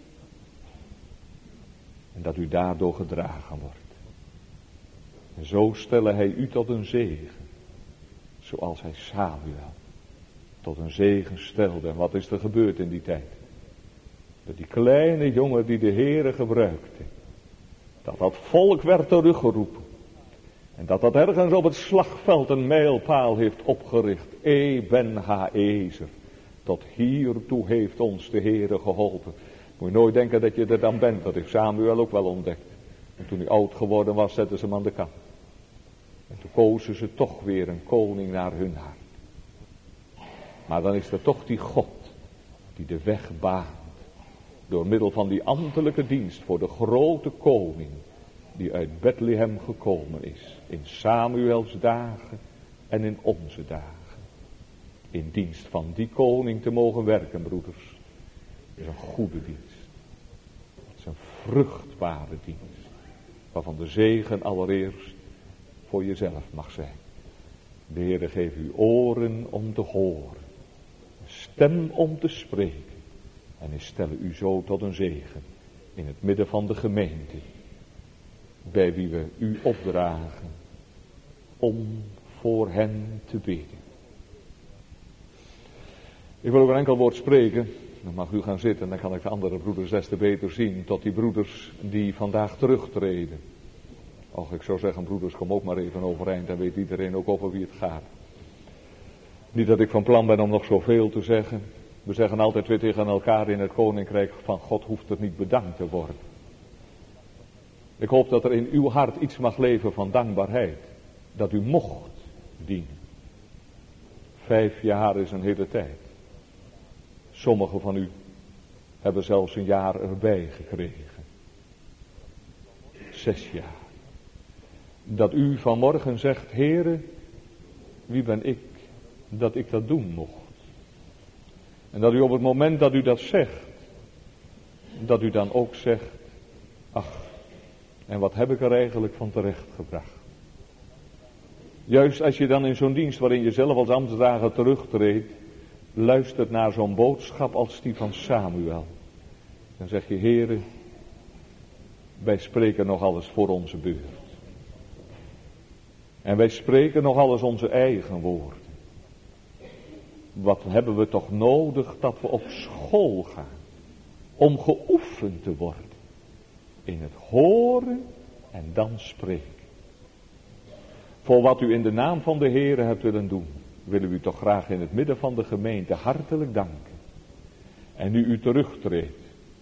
En dat u daardoor gedragen wordt. En zo stelle hij u tot een zegen. Zoals hij Samuel tot een zegen stelde. En wat is er gebeurd in die tijd? Dat die kleine jongen die de Heere gebruikte. Dat volk werd teruggeroepen. En dat ergens op het slagveld een mijlpaal heeft opgericht. Ben Haezer. Tot hiertoe heeft ons de Heere geholpen. Moet je nooit denken dat je er dan bent. Dat heeft Samuel ook wel ontdekt. En toen hij oud geworden was, zetten ze hem aan de kant. En toen kozen ze toch weer een koning naar hun hart. Maar dan is er toch die God die de weg baant. Door middel van die ambtelijke dienst voor de grote koning die uit Bethlehem gekomen is. In Samuels dagen en in onze dagen. In dienst van die koning te mogen werken, broeders, is een goede dienst. Het is een vruchtbare dienst. Waarvan de zegen allereerst voor jezelf mag zijn. De Heere geeft u oren om te horen. Een stem om te spreken. En hij stelle u zo tot een zegen. In het midden van de gemeente. Bij wie we u opdragen. Om voor hen te bidden. Ik wil ook een enkel woord spreken. Dan mag u gaan zitten. Dan kan ik de andere broeders des te beter zien. Tot die broeders die vandaag terugtreden. Och, ik zou zeggen, broeders, kom ook maar even overeind. Dan weet iedereen ook over wie het gaat. Niet dat ik van plan ben om nog zoveel te zeggen. We zeggen altijd weer tegen elkaar, in het koninkrijk van God hoeft er niet bedankt te worden. Ik hoop dat er in uw hart iets mag leven van dankbaarheid. Dat u mocht dienen. 5 jaar is een hele tijd. Sommigen van u hebben zelfs een jaar erbij gekregen. 6 jaar. Dat u vanmorgen zegt, Heere, wie ben ik dat ik dat doen mocht. En dat u op het moment dat u dat zegt, dat u dan ook zegt, ach, en wat heb ik er eigenlijk van terechtgebracht. Juist als je dan in zo'n dienst waarin je zelf als ambtsdrager terugtreedt, luistert naar zo'n boodschap als die van Samuel. Dan zeg je, Heere, wij spreken nog alles voor onze beurt. En wij spreken nog alles onze eigen woorden. Wat hebben we toch nodig dat we op school gaan. Om geoefend te worden. In het horen en dan spreken. Voor wat u in de naam van de Heere hebt willen doen, willen we u toch graag in het midden van de gemeente hartelijk danken. En nu u terugtreedt.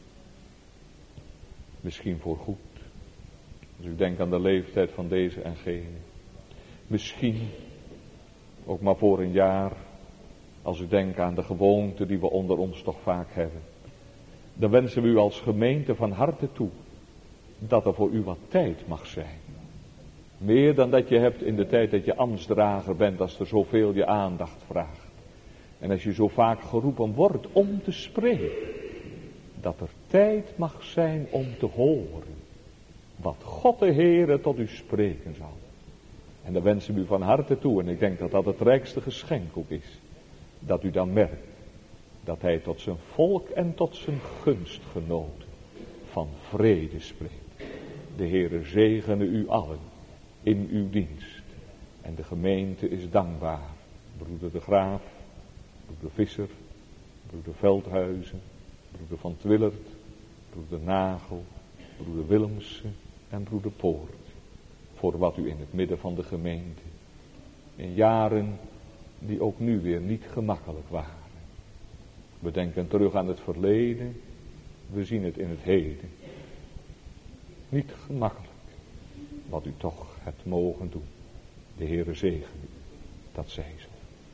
Misschien voor goed. Als u denkt aan de leeftijd van deze en gene. Misschien ook maar voor een jaar. Als u denkt aan de gewoonte die we onder ons toch vaak hebben. Dan wensen we u als gemeente van harte toe. Dat er voor u wat tijd mag zijn. Meer dan dat je hebt in de tijd dat je ambtsdrager bent. Als er zoveel je aandacht vraagt. En als je zo vaak geroepen wordt om te spreken. Dat er tijd mag zijn om te horen. Wat God de Heere tot u spreken zal. En dan wensen we u van harte toe. En ik denk dat dat het rijkste geschenk ook is. Dat u dan merkt. Dat hij tot zijn volk en tot zijn gunstgenoten van vrede spreekt. De Heere zegene u allen in uw dienst. En de gemeente is dankbaar. Broeder de Graaf, broeder Visser, broeder Veldhuizen, broeder Van Twillert, broeder Nagel, broeder Willemsen en broeder Poort. Voor wat u in het midden van de gemeente. In jaren die ook nu weer niet gemakkelijk waren. We denken terug aan het verleden. We zien het in het heden. Niet gemakkelijk. Wat u toch hebt mogen doen. De Heere zegen u. Dat zij zo.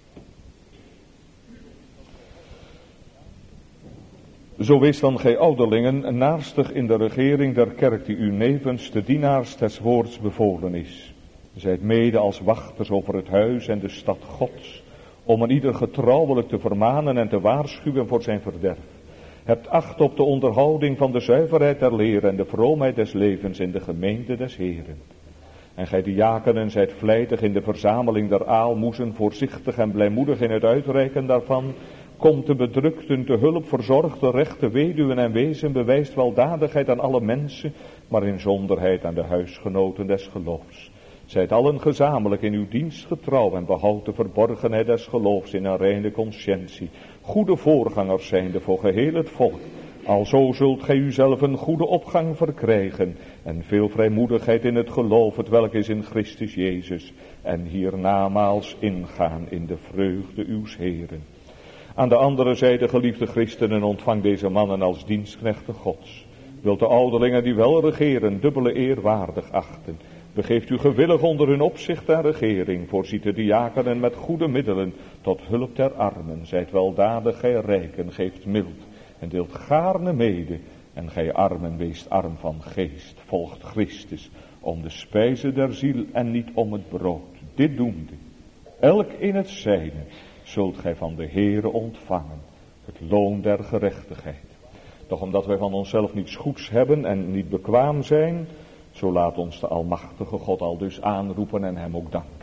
Zo wees dan gij ouderlingen naarstig in de regering der kerk die u nevens de dienaars des woords bevolen is. Zijt mede als wachters over het huis en de stad Gods, om een ieder getrouwelijk te vermanen en te waarschuwen voor zijn verderf. Hebt acht op de onderhouding van de zuiverheid der leer en de vroomheid des levens in de gemeente des Heeren. En gij diakenen zijt vlijtig in de verzameling der aalmoezen, voorzichtig en blijmoedig in het uitreiken daarvan. Komt de bedrukten te hulp, verzorgt de rechte weduwen en wezen, bewijst weldadigheid aan alle mensen, maar in zonderheid aan de huisgenoten des geloofs. Zijt allen gezamenlijk in uw dienst getrouw en behoud de verborgenheid des geloofs in een reine conscientie. Goede voorgangers zijnde voor geheel het volk. Alzo zult gij uzelf een goede opgang verkrijgen en veel vrijmoedigheid in het geloof, het welk is in Christus Jezus, en hiernamaals ingaan in de vreugde uws Heeren. Aan de andere zijde, geliefde christenen, ontvang deze mannen als dienstknechten Gods. Wilt de ouderlingen die wel regeren dubbele eer waardig achten. Begeeft u gewillig onder hun opzicht en regering. Voorziet de diakenen met goede middelen tot hulp der armen. Zijt weldadig, gij rijken, geeft mild en deelt gaarne mede. En gij armen weest arm van geest, volgt Christus om de spijze der ziel en niet om het brood. Dit doende, elk in het zijne, zult gij van de Heere ontvangen, het loon der gerechtigheid. Doch omdat wij van onszelf niets goeds hebben en niet bekwaam zijn, zo laat ons de almachtige God al dus aanroepen en hem ook danken.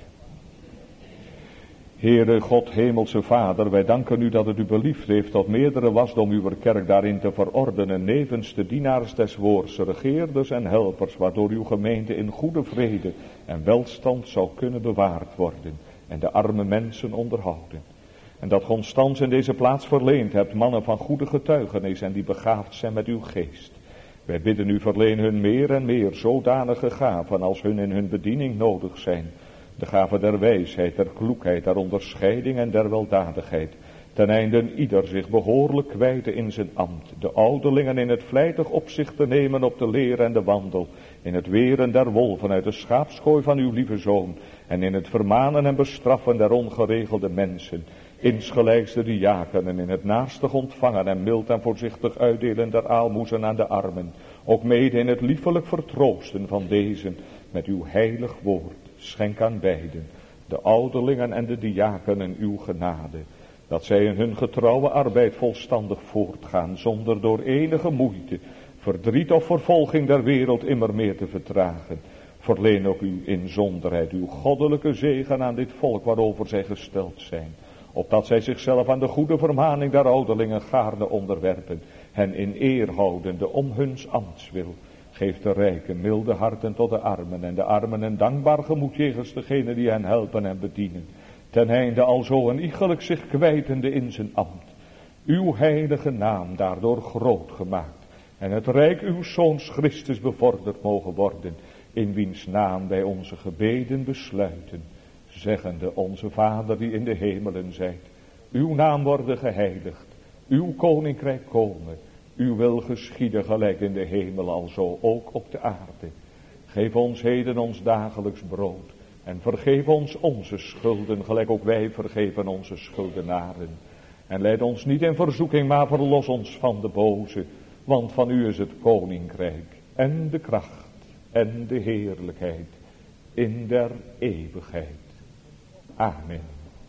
Heere God, hemelse Vader, wij danken u dat het u beliefd heeft tot meerdere wasdom uw kerk daarin te verordenen, nevens de dienaars des woords, regeerders en helpers, waardoor uw gemeente in goede vrede en welstand zou kunnen bewaard worden en de arme mensen onderhouden. En dat Constans in deze plaats verleend hebt, mannen van goede getuigenis en die begaafd zijn met uw geest. Wij bidden u, verleen hun meer en meer zodanige gaven als hun in hun bediening nodig zijn. De gave der wijsheid, der kloekheid, der onderscheiding en der weldadigheid. Ten einde ieder zich behoorlijk kwijten in zijn ambt. De ouderlingen in het vlijtig opzicht te nemen op de leer en de wandel. In het weren der wolven uit de schaapskooi van uw lieve zoon. En in het vermanen en bestraffen der ongeregelde mensen. Insgelijks de diakenen in het naastig ontvangen en mild en voorzichtig uitdelen der aalmoezen aan de armen. Ook mede in het liefelijk vertroosten van deze met uw heilig woord. Schenk aan beiden de ouderlingen en de diakenen uw genade, dat zij in hun getrouwe arbeid volstandig voortgaan, zonder door enige moeite, verdriet of vervolging der wereld immer meer te vertragen. Verleen ook uw inzonderheid, uw goddelijke zegen aan dit volk waarover zij gesteld zijn, opdat zij zichzelf aan de goede vermaning der ouderlingen gaarne onderwerpen, hen in eer houdende om huns ambtswil. Geef de rijke milde harten tot de armen en de armen een dankbaar gemoed jegens degenen die hen helpen en bedienen, ten einde alzo een iegelijk zich kwijtende in zijn ambt, uw heilige naam daardoor groot gemaakt en het rijk uw Zoons Christus bevorderd mogen worden, in wiens naam wij onze gebeden besluiten, zeggende: onze Vader die in de hemelen zijt, uw naam worden geheiligd, uw koninkrijk komen, uw wil geschieden gelijk in de hemel alzo ook op de aarde. Geef ons heden ons dagelijks brood en vergeef ons onze schulden gelijk ook wij vergeven onze schuldenaren. En leid ons niet in verzoeking, maar verlos ons van de boze, want van u is het koninkrijk en de kracht en de heerlijkheid in der eeuwigheid. Amen.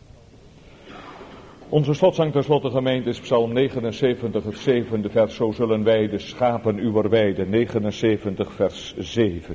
Onze slotzang tenslotte gemeente is Psalm 79, het 7e vers. Zo zullen wij de schapen uwer weide. 79 vers 7.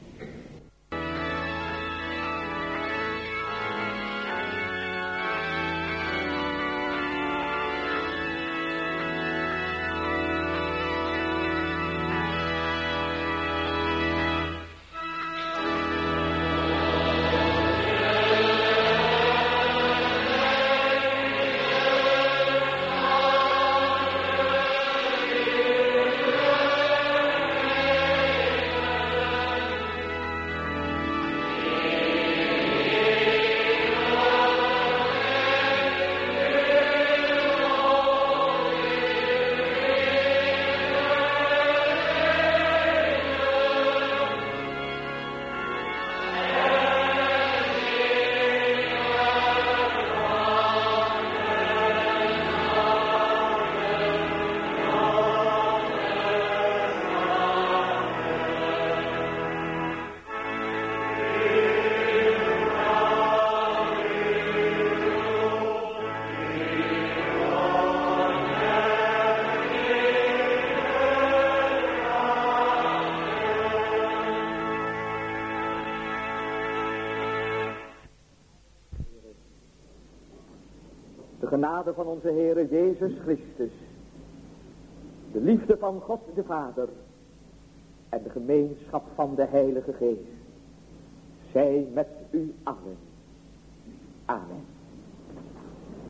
De genade van onze Heere Jezus Christus, de liefde van God de Vader en de gemeenschap van de Heilige Geest, zij met u allen. Amen.